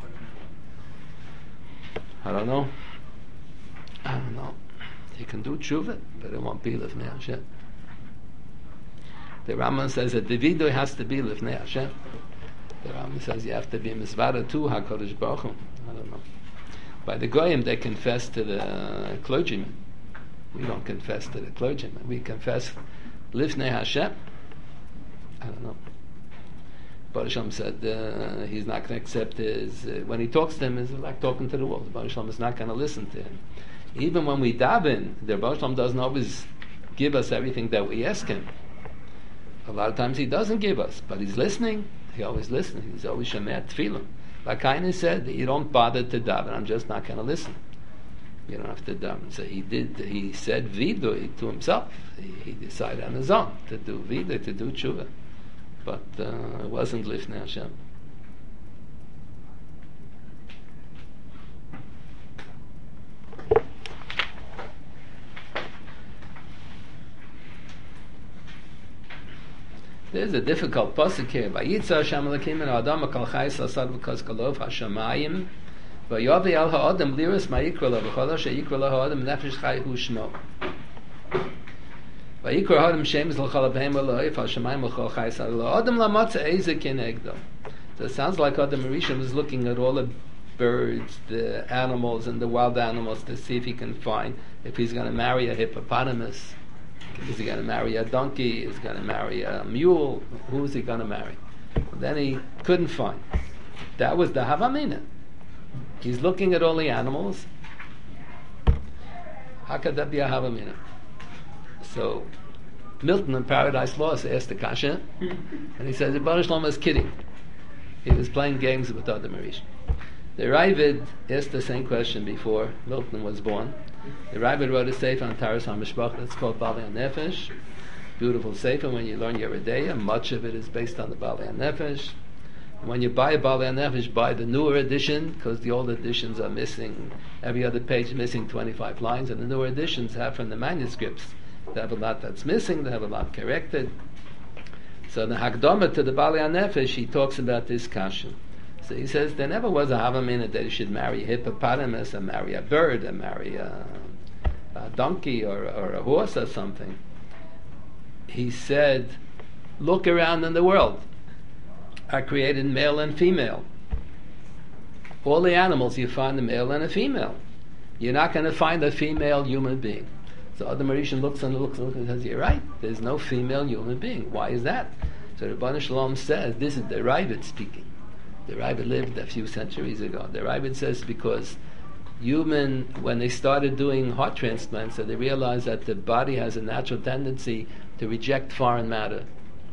I don't know. I don't know. He can do tshuva, but it won't be Lifnei Hashem. The Rambam says that the vidui has to be Lifnei Hashem. The Rambam says you have to be Mizvara to HaKadosh Baruch Hu. I don't know. By the Goyim, they confess to the uh, clergyman. We don't confess to the clergyman. We confess Lifnei Hashem. I don't know. Baruch Shalom said uh, he's not going to accept his... Uh, when he talks to him, it's like talking to the wall. Baruch Shalom is not going to listen to him. Even when we daven, the Baruch Shalom doesn't always give us everything that we ask him. A lot of times he doesn't give us, but he's listening. He always listening. He's always shemer tefillah. Like Kaina said, you don't bother to daven. I'm just not going to listen. You don't have to daven. So he did. He said vidui to himself. He, he decided on his own to do vidui, to do tshuva, but uh, it wasn't lifnei Hashem. There's a difficult pasuk here. Vayitza Hashem Elokim and Adam kol chayis asad v'kos kolov hashamayim vayavi al ha'adam liras ma'ikra lo v'chol she'ikra lo ha'adam nefesh chay hu shmo vayikra ha'adam shemes l'chol abhem eloif hashamayim l'chol chayis al ha'adam lamatza eze kenegdo. So it sounds like Adam Rishon was looking at all the birds, the animals, and the wild animals to see if he can find if he's going to marry a hippopotamus. Is he going to marry a donkey? Is he going to marry a mule? Who is he going to marry? Well, then he couldn't find. That was the Havamina. He's looking at all the animals. How could that be a Havamina? So Milton in Paradise Lost asked the Kasha, and he says, Rebbeinu Shalom was kidding. He was playing games with Adam Rishon. The Ravid asked the same question before Milton was born. The Ravid wrote a sefer on Taras HaMishpach that's called Balei HaNefesh. Beautiful sefer when you learn Yeridea. Much of it is based on the Balei HaNefesh. And when you buy a Balei HaNefesh, buy the newer edition, because the old editions are missing. Every other page is missing twenty-five lines, and the newer editions have from the manuscripts. They have a lot that's missing, they have a lot corrected. So the Hakdama to the Balei HaNefesh, he talks about this kasha. So he says there never was a Havamina that you should marry a hippopotamus, or marry a bird, or marry a, a donkey, or, or a horse, or something. He said, look around in the world. Are created male and female. All the animals, you find a male and a female. You're not going to find a female human being. So Adam Rishon looks and looks and looks and says, you're right, there's no female human being. Why is that? So Rebbeinu Shalom says, this is the Ravid speaking. The Ravid lived a few centuries ago. The Ravid says because human, when they started doing heart transplants, so they realized that the body has a natural tendency to reject foreign matter.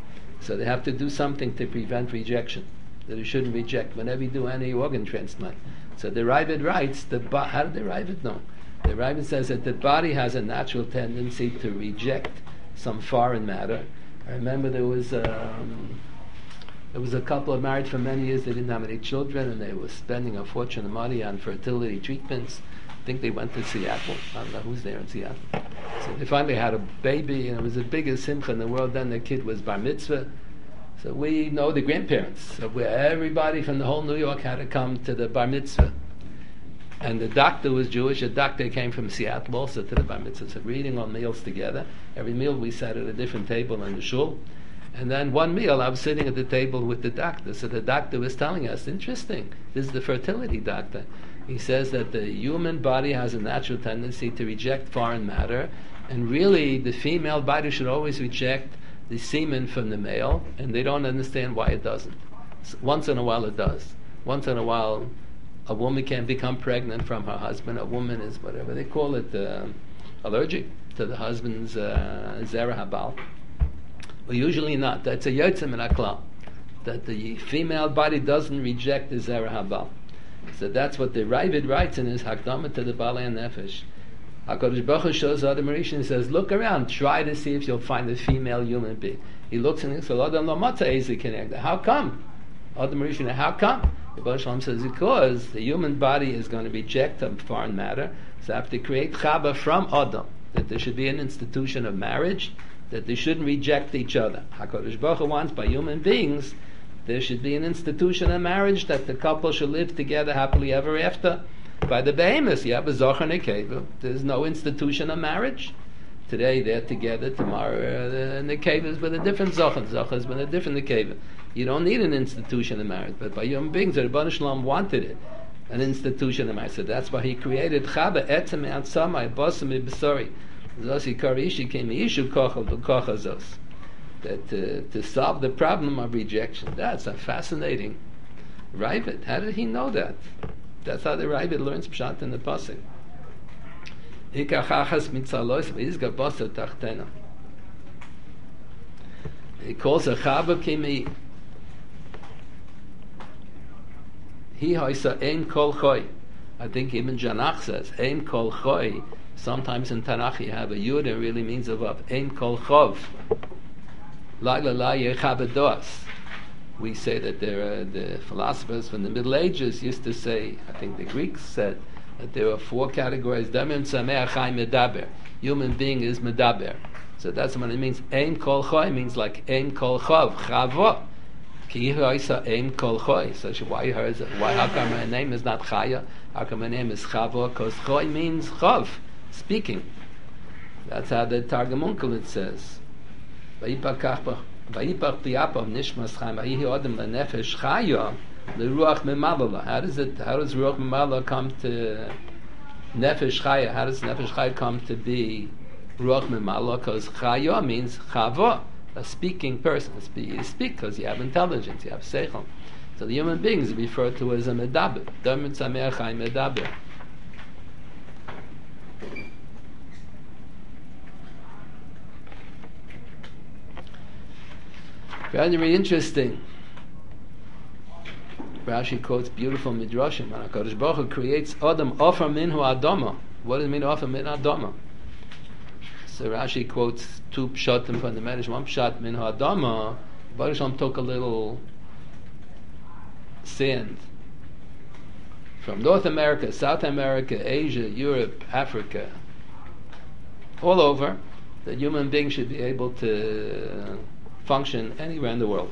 So they have to do something to prevent rejection. That it shouldn't reject whenever you do any organ transplant. So the Ravid writes, the bo- how did the Ravid know? The Ravid says that the body has a natural tendency to reject some foreign matter. I remember there was um, there was a couple of married for many years. They didn't have any children, and they were spending a fortune of money on fertility treatments. I think they went to Seattle. I don't know who's there in Seattle. So they finally had a baby, and it was the biggest simcha in the world. Then the kid was bar mitzvah. So we know the grandparents. So where everybody from the whole New York had to come to the bar mitzvah. And the doctor was Jewish. The doctor came from Seattle also to the bar mitzvah. So we're eating all meals together. Every meal we sat at a different table in the shul. And then one meal I was sitting at the table with the doctor. So the doctor was telling us, interesting, this is the fertility doctor. He says that the human body has a natural tendency to reject foreign matter. And really the female body should always reject the semen from the male. And they don't understand why it doesn't. So once in a while it does. Once in a while a woman can become pregnant from her husband. A woman is whatever they call it, uh, allergic to the husband's uh, zera habal. Well, usually not. That's a yotze min haklal. That the female body doesn't reject the zera habal. So that's what the Ravid writes in his Hakdama to the Balei HaNefesh. HaKadosh Baruch Hu shows Adam Rishon and says, look around, try to see if you'll find a female human being. He looks and he says, Adam lo matza eze kenegda. How come? Adam Rishon, how come? Rebbeinu Shalom says, because the human body is going to reject some foreign matter, so I have to create chaba from Adam, that there should be an institution of marriage, that they shouldn't reject each other. HaKadosh Baruch Hu wants by human beings, there should be an institution of marriage, that the couple should live together happily ever after. By the behemoths, you have a zocher and a kever. There's no institution of marriage. Today they're together, tomorrow uh, the nekevah with a different zocher, zocher with a different nekevah. You don't need an institution of marriage, but by human beings, the Rebbeinu Shalom wanted it, an institution of marriage. So that's why he created chaba etzem me'at samai basam me'besori. Zosi karishi came ishu kochel v'kocha zos. That uh, to solve the problem of rejection. That's a fascinating Ravid. How did he know that? That's how the Ravid learns pshat in the pasuk. Ikachachas mitzalos v'izga basa tachtena. He calls a chava kimi. He hoisa ein kol choy. I think even Janach says ein kol choy. Sometimes in Tanakh you have a yud, it really means a vav. Ein kol chov. La la la yechabados. We say that there are the philosophers from the Middle Ages used to say, I think the Greeks said, that there are four categories. Damim sameach chai medaber. Human being is medaber. So that's what it means. Ein kol choy means like ein kol chov. Chavo. Ki yihoisa ein kol choy. So why, is it, why how come her name is not Chaya? How come her name is Chavo? Because choy means chov, speaking. That's how the Targum Onkelit says. Vayipach piyapov nishmas chaim. Vayihi odem lenefesh chaya leruach memalala. How does it? How does ruach memalala come to nefesh chaya? How does nefesh chaya come to be ruach memalala? Because chaya means chava, a speaking person. You speak because you have intelligence, you have seichel. So the human being is referred to as a medaber. Damim sameach chai medaber. Very interesting. Rashi quotes beautiful midrashim. And HaKadosh Baruch Hu creates Adam offer minhu adama. What does it mean offer min adama? So Rashi quotes two pshatim from the Medrash. One pshat minhu adama. Baruch Shalom took a little sand from North America, South America, Asia, Europe, Africa, all over. The human being should be able to function anywhere in the world.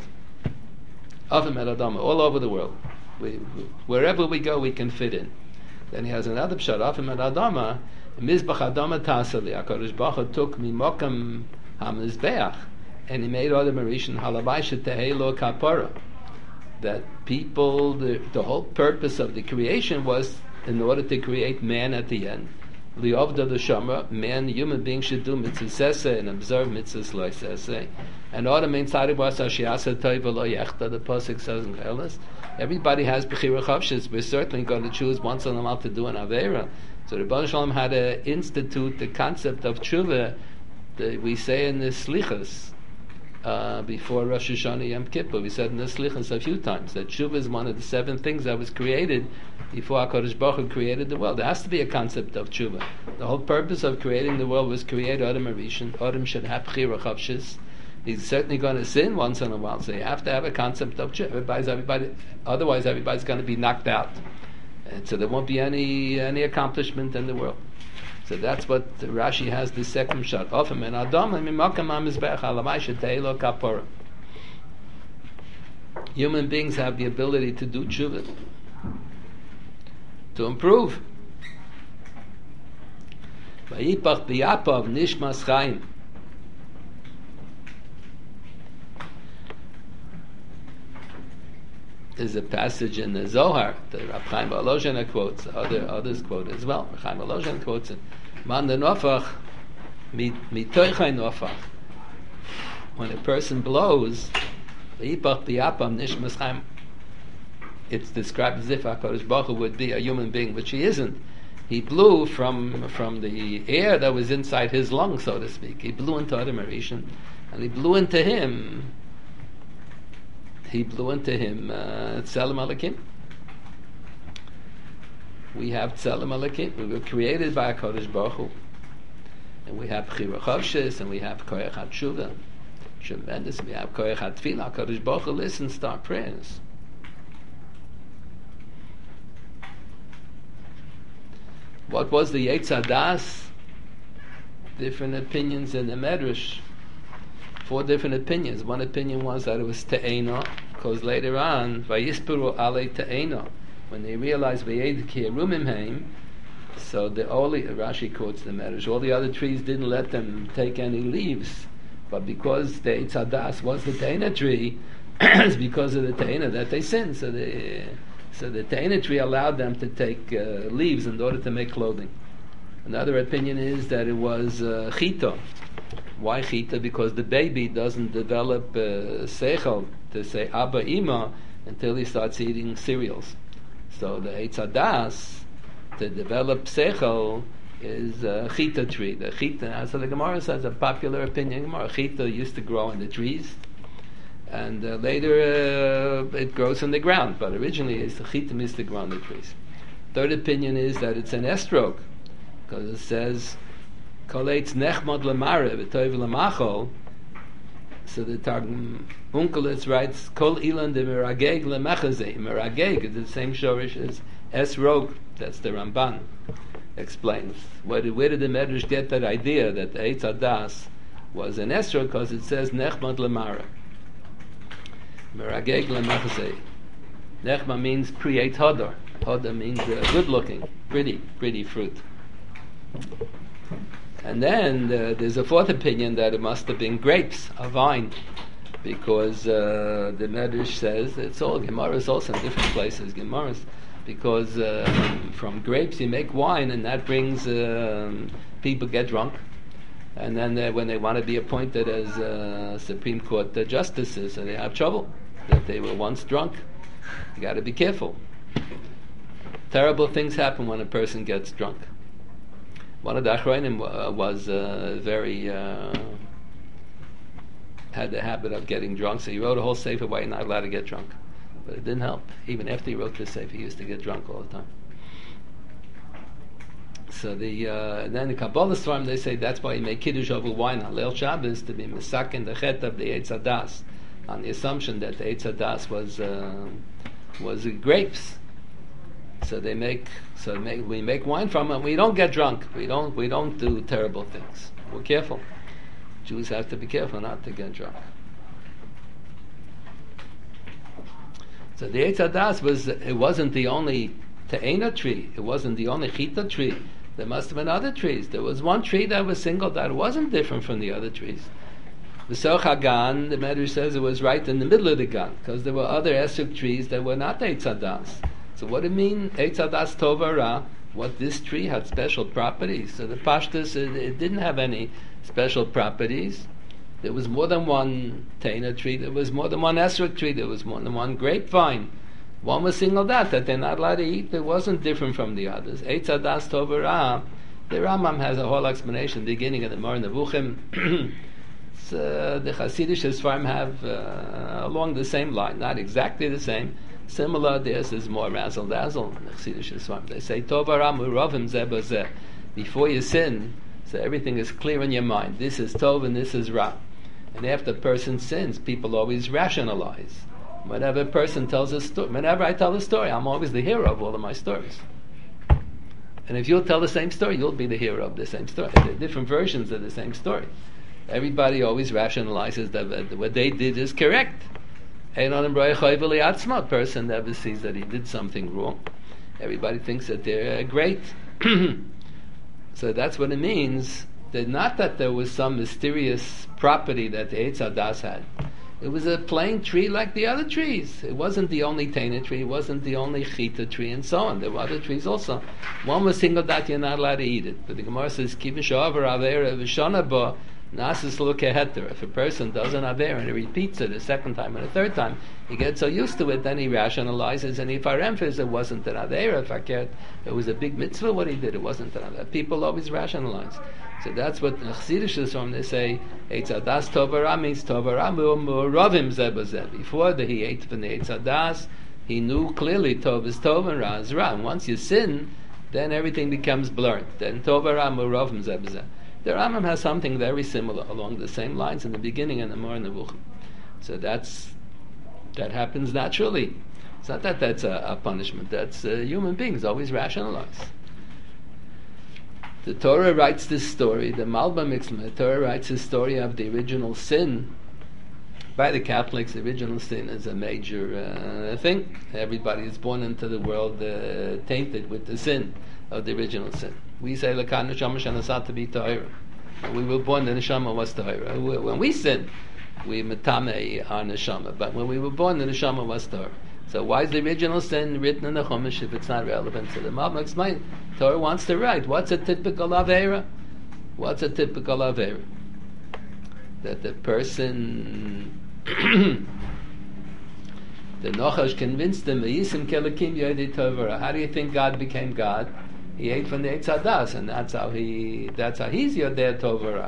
All over the world. We, wherever we go, we can fit in. Then he has another pshat. Afim el Adama, Mizbach Adama Tasali. HaKadosh Baruch Hu took Mimokam HaMizbeach, and he made Adam Arishan Halabai Shetehelo Kapara. That people, the, the whole purpose of the creation was in order to create man at the end. Liovda the Shama, man, human being should do mitzvah and observe mitzvahs lo sese. And all the main side of us, Ashiasa Toiva lo yechta, the Pasuk says in Cheles. Everybody has Bechira Chavshis. We're certainly going to choose once in a while to do an Aveira. So the Baruch Shalom had to institute the concept of tshuva that we say in the Slichas uh, before Rosh Hashanah Yom Kippur. We said in the Slichas a few times that tshuva is one of the seven things that was created before HaKadosh Baruch Hu created the world. There has to be a concept of tshuva. The whole purpose of creating the world was to create Adam Arishan. Adam should have Bechira Chavshis. He's certainly going to sin once in a while, so you have to have a concept of tshuva. Everybody's, everybody, otherwise everybody's going to be knocked out. And so there won't be any any accomplishment in the world. So that's what Rashi has the second shot. Ofim and Adam mimakam hamizbech alamai shetehelo kapara. Human beings have the ability to do tshuva, to improve. Vayipach b'yapav nishmas chaim. There's a passage in the Zohar that Rab Chaim Volozhin quotes, other others quote as well. Rab Chaim Volozhin quotes it. Man the nofach, mitoichay nofach. When a person blows, v'yipach b'yapam nishmas chaim, it's described as if HaKadosh Baruch Hu would be a human being, which he isn't. He blew from from the air that was inside his lungs, so to speak. He blew into Adam Arishan, and he blew into him. He blew into him uh, Tzelem Alakim. We have Tzelem Alakim. We were created by HaKadosh Baruch Hu. And we have Bechira Chavshis, and we have Koyach HaTshuva. Tremendous. We have Koyach HaTfilah. HaKadosh Baruch Hu listens to our prayers. What was the Yetz Hadas? Different opinions in the Medrash. Four different opinions. One opinion was that it was Te'ena, because later on, Vayispuru Ale Te'ena, when they realized Vayed Ki Erumim Heim, so the only, Rashi quotes the Medrash, all the other trees didn't let them take any leaves, but because the Eitz Hadas was the Te'ena tree, it's because of the Te'ena that they sinned, so the, so the Te'ena tree allowed them to take uh, leaves in order to make clothing. Another opinion is that it was uh, Chita. Why Chita? Because the baby doesn't develop uh, seichel to say Abba Ima until he starts eating cereals. So the Eitz Hadas to develop seichel is a Chita tree. The Chita, as the Gemara says, a popular opinion. Gemara Chita used to grow in the trees, and uh, later uh, it grows in the ground. But originally, it's the chitim is the ground of trees. Third opinion is that it's an estrog, because it says kol eitz nechmod lemare v'toiv lemachol. So the Targum Unkelitz writes kol ilan de merageg lemechazeh. Merageg is the same shorish as esrog. That's the Ramban explains. Where did, where did the Medrash get that idea that the Eitz Hadas was an esrog? Because it says nechmod lemare. Merageg lemechazeh. Nechma means create hodor. Hodor means uh, good looking, pretty, pretty fruit. And then uh, there's a fourth opinion that it must have been grapes, a vine, because uh, the Medrash says it's all Gemaras, also in different places Gemaras, because uh, from grapes you make wine, and that brings uh, people get drunk, and then they, when they want to be appointed as uh, Supreme Court uh, justices, and they have trouble that they were once drunk. You got to be careful. Terrible things happen when a person gets drunk. One of the Achronim uh, was uh, very uh, had the habit of getting drunk, so he wrote a whole sefer why you're not allowed to get drunk. But it didn't help. Even after he wrote this sefer, he used to get drunk all the time. So the uh, then the Kabbalah Swarm, they say that's why you make kiddush over wine on Leil Shabbos to be misaken the chet of the Eitz Hadas, on the assumption that the Eitz Hadas was uh, was uh, grapes. So they make so they make, we make wine from it. We don't get drunk. We don't we don't do terrible things. We're careful. Jews have to be careful not to get drunk. So the Eitz Hadas was it wasn't the only te'ena tree. It wasn't the only chita tree. There must have been other trees. There was one tree that was singled out. It wasn't different from the other trees. The Soch HaGan, the Medrash says it was right in the middle of the Gan, because there were other esrog trees that were not Eitz Hadas. So what do you mean, Eitz Hadas Tov Hara? What, this tree had special properties? So the Pashtus, it, it didn't have any special properties. There was more than one Teina tree, there was more than one esrog tree, there was more than one grapevine. One was singled out that they're not allowed to eat. It wasn't different from the others. Eitz Hadas Tov Hara, the Rambam has a whole explanation, beginning of the Moreh Nevuchim. uh, the Hasidic Sfarim have uh, along the same line, not exactly the same. Similar, theirs is more razzle dazzle. They say Tov Hara Muravim Zeh B'Zeh. Before you sin, so everything is clear in your mind. This is Tov and this is Ra. And after a person sins, people always rationalize. Whenever a person tells a story, whenever I tell a story, I'm always the hero of all of my stories. And if you'll tell the same story, you'll be the hero of the same story. There are different versions of the same story. Everybody always rationalizes that what they did is correct. A person never sees that he did something wrong. Everybody thinks that they're great. So that's what it means. That not that there was some mysterious property that the Eitz Hadas had. It was a plain tree like the other trees. It wasn't the only Teina tree, it wasn't the only Chita tree, and so on. There were other trees also. One was singled out, you're not allowed to eat it. But the Gemara says, Kivin Sha'avar Avera V'Shana Ba Nasis L'Keheter. If a person does an Avera and he repeats it a second time and a third time, he gets so used to it, then he rationalizes, and if I emphasize it wasn't an Avera, if I cared, it was a big mitzvah what he did, it wasn't an Avera. People always rationalize. So that's what the Chassidus is from. They say Eitz Hadas Tov Hara means Tov Hara Mu'ravim Zeh B'Zeh. Before that he ate from the Eitz Hadas, he knew clearly Tov is Tov and Ra is Ra. And once you sin, then everything becomes blurred. Then Tov Hara Mu'ravim Zeh B'Zeh. The Rambam has something very similar along the same lines in the beginning and the Moreh Nevuchim. So that's that happens naturally. It's not that that's a, a punishment. That's uh, human beings always rationalize. The Torah writes this story, the Malbim Mixlim, the Torah writes this story of the original sin. By the Catholics, the original sin is a major uh, thing. Everybody is born into the world uh, tainted with the sin of the original sin. We say, L'kan neshama shenasat be tahira. We were born, the neshama was tahira. When we sin, we metame our neshama. But when we were born, the neshama was tahira. So why is the original sin written in the Chumash if it's not relevant to the Malbim? Explain. Torah wants to write. What's a typical Avera? What's a typical Avera? That the person, the Nochash convinced them, how do you think God became God? He ate from the Eitz Hadas, and that's how he, that's how he's Yodei Tov Hara.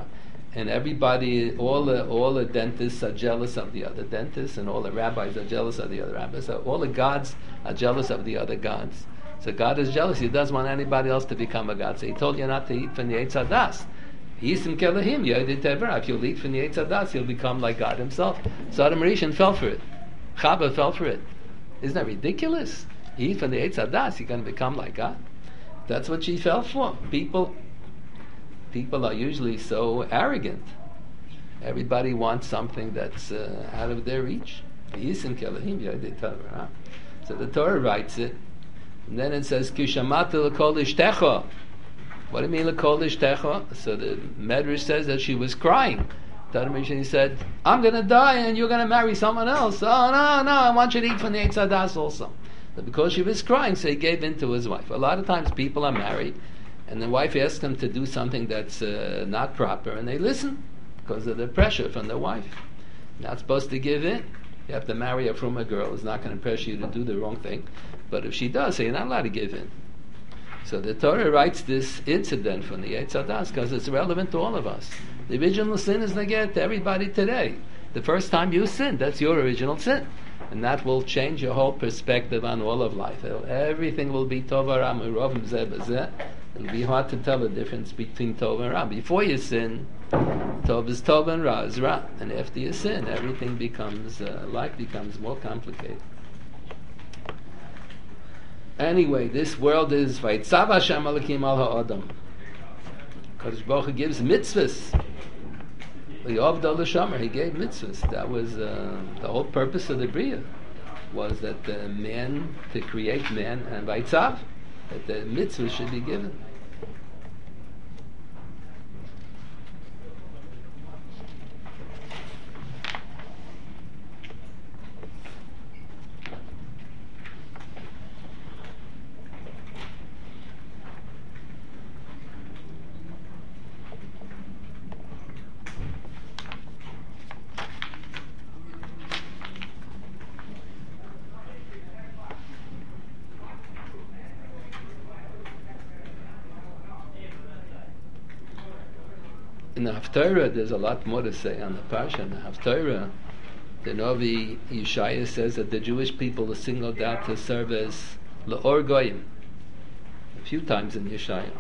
and everybody, all the all the dentists are jealous of the other dentists, and all the rabbis are jealous of the other rabbis. So all the gods are jealous of the other gods. So God is jealous. He doesn't want anybody else to become a god. So He told you not to eat from the Eitz Hadas. Yisim kelahim yodid tevra. If you'll eat from the Eitz Hadas, you'll become like God Himself. So Adam Rishon fell for it. Chava fell for it. Isn't that ridiculous? You eat from the Eitz Hadas, you're going to become like God. That's what she fell for. People, people are usually so arrogant. Everybody wants something that's uh, out of their reach. Yisim kelahim yodid tevra. So the Torah writes it, and then it says kishamata l'kol ishtecha. What do you mean l'kol ishtecha? So the Medrash says that she was crying. He said, I'm going to die and you're going to marry someone else. Oh, no, no, I want you to eat from the Eitz Hadas also. But because she was crying, so he gave in to his wife. A lot of times people are married, and the wife asks them to do something that's uh, not proper, and they listen because of the pressure from the wife. You're not supposed to give in. You have to marry a fruma girl who's not going to pressure you to do the wrong thing. But if she does, so you're not allowed to give in. So the Torah writes this incident from the Eitz Hadas because it's relevant to all of us. The original sin is neged to everybody today. The first time you sinned, that's your original sin. And that will change your whole perspective on all of life. It'll, everything will be tov and ra, merov zeh b'zeh. It'll be hard to tell the difference between tov and ra. Before you sin, tov is tov and ra is ra. And after you sin, everything becomes, uh, life becomes more complicated. Anyway, this world is Vayitzav Hashem Elokim al ha'adam. Kadosh Baruch Hu gives mitzvahs. He gave mitzvahs. That was uh, the whole purpose of the Bria, was that the man, to create man, and Vayitzav, that the mitzvahs should be given. In the Haftarah, there's a lot more to say on the Parsha. In the Haftarah, the Novi Yeshaya says that the Jewish people are singled out to serve as L'or Goyim, a few times in Yeshaya.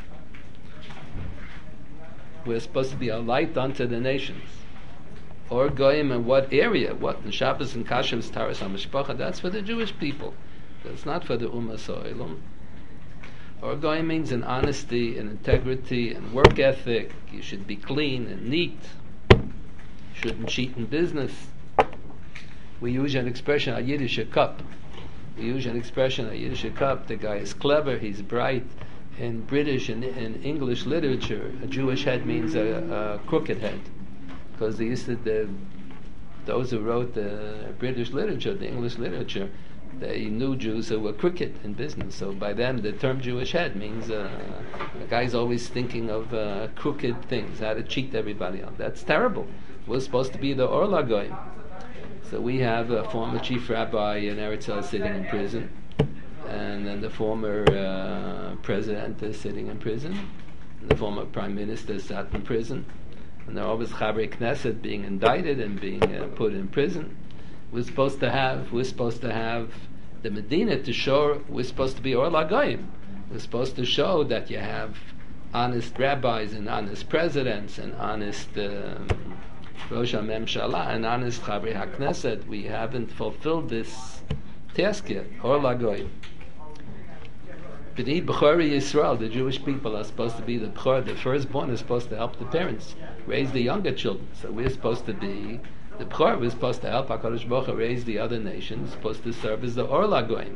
We're supposed to be a light unto the nations. Or Goyim in what area? What? In Shabbos and Kashav's Taras HaMishpacha, that's for the Jewish people. That's not for the Ummah So'elam. Or Goyim means in honesty and integrity and work ethic. You should be clean and neat. You shouldn't cheat in business. We use an expression, a Yiddish cup. We use an expression, a Yiddish cup. The guy is clever, he's bright. In British and in English literature, a Jewish head means a, a crooked head. Because they used to, the, those who wrote the British literature, the English literature, they knew Jews who were crooked in business. So by them, the term Jewish head means uh, the guy's always thinking of uh, crooked things, how to cheat everybody out. That's terrible. We're supposed to be the Or Lagoyim. So we have a former chief rabbi in Eretz Yisrael sitting in prison, and then the former uh, president is sitting in prison, and the former prime minister sat in prison, and there are always Chavrei Knesset being indicted and being uh, put in prison. We're supposed to have, we're supposed to have the Medina to show, we're supposed to be Or Lagoyim. We're supposed to show that you have honest rabbis and honest presidents and honest um, Rosh HaMemshala and honest Chavrei HaKnesset. We haven't fulfilled this task yet. Or Lagoyim. B'nai B'chori Yisrael, the Jewish people are supposed to be the B'chor, the firstborn is supposed to help the parents raise the younger children. So we're supposed to be the B'chor, we're supposed to help HaKadosh Baruch Hu raise the other nations, supposed to serve as the Or Lagoyim.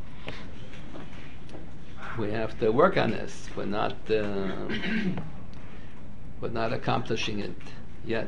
We have to work on this. We're not, uh, we're not accomplishing it yet.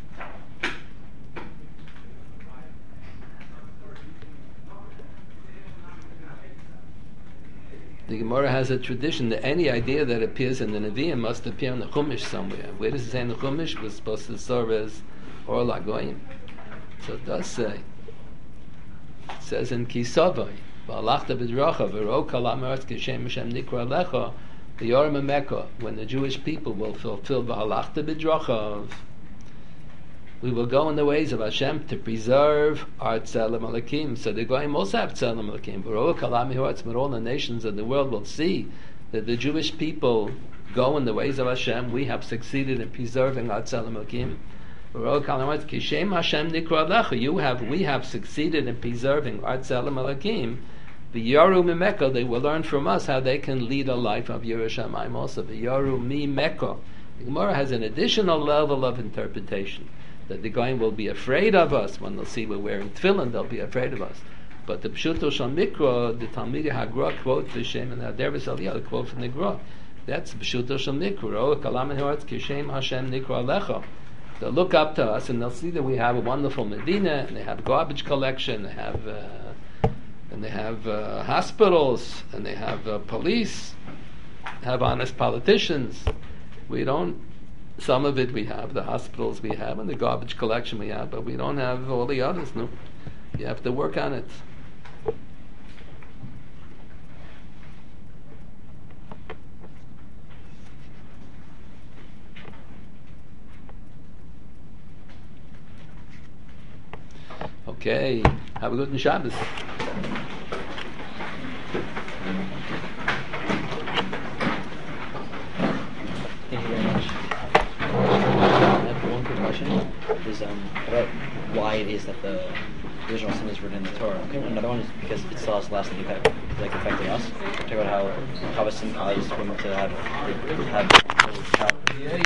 The Gemara has a tradition that any idea that appears in the Nevi'im must appear in the Chumash somewhere. Where does it say in the Chumash? We're supposed to serve as Or Lagoyim. So it does say. It says in Kisavai, V'alachta b'dracha v'ro kol ha'meretz k'shem Hashem nikra lecha the Yorim HaMekah, when the Jewish people will fulfill V'halachta b'drachav, we will go in the ways of Hashem to preserve our Tzelem Alakim. So the Goyim also have Tzelem Alakim. But all the nations of the world will see that the Jewish people go in the ways of Hashem. We have succeeded in preserving our Tzelem Alakim. Kishem Hashem Nikra Lecha. You have, we have succeeded in preserving our Tzelem Alakim. The Yaru Mimeka, they will learn from us how they can lead a life of Yerushalayim also. The Yaru Mimeka. The Gemara has an additional level of interpretation, that the Goyim will be afraid of us when they'll see we're wearing tefillin. They'll be afraid of us. But the Pshuto Shal Mikra, the Talmidei Hagra quote Vishem and Haderes Aliyah, the quote from the Gra. That's Pshuto Shal Mikra. Oh, Kalam Horatz Kishem Hashem Nikra Alecha. They'll look up to us and they'll see that we have a wonderful Medina, and they have garbage collection, they have uh, and they have uh, hospitals, and they have uh, police, have honest politicians. We don't. Some of it we have, the hospitals we have, and the garbage collection we have, but we don't have all the others. No, you have to work on it. Okay, have a good Shabbos. Thank you very much. I have one quick question. Is um, about why it is that the original sin is written in the Torah. Okay, another one is because it still has the lasting effect, like affecting us. Talk about how how a sin causes women to have to have a child.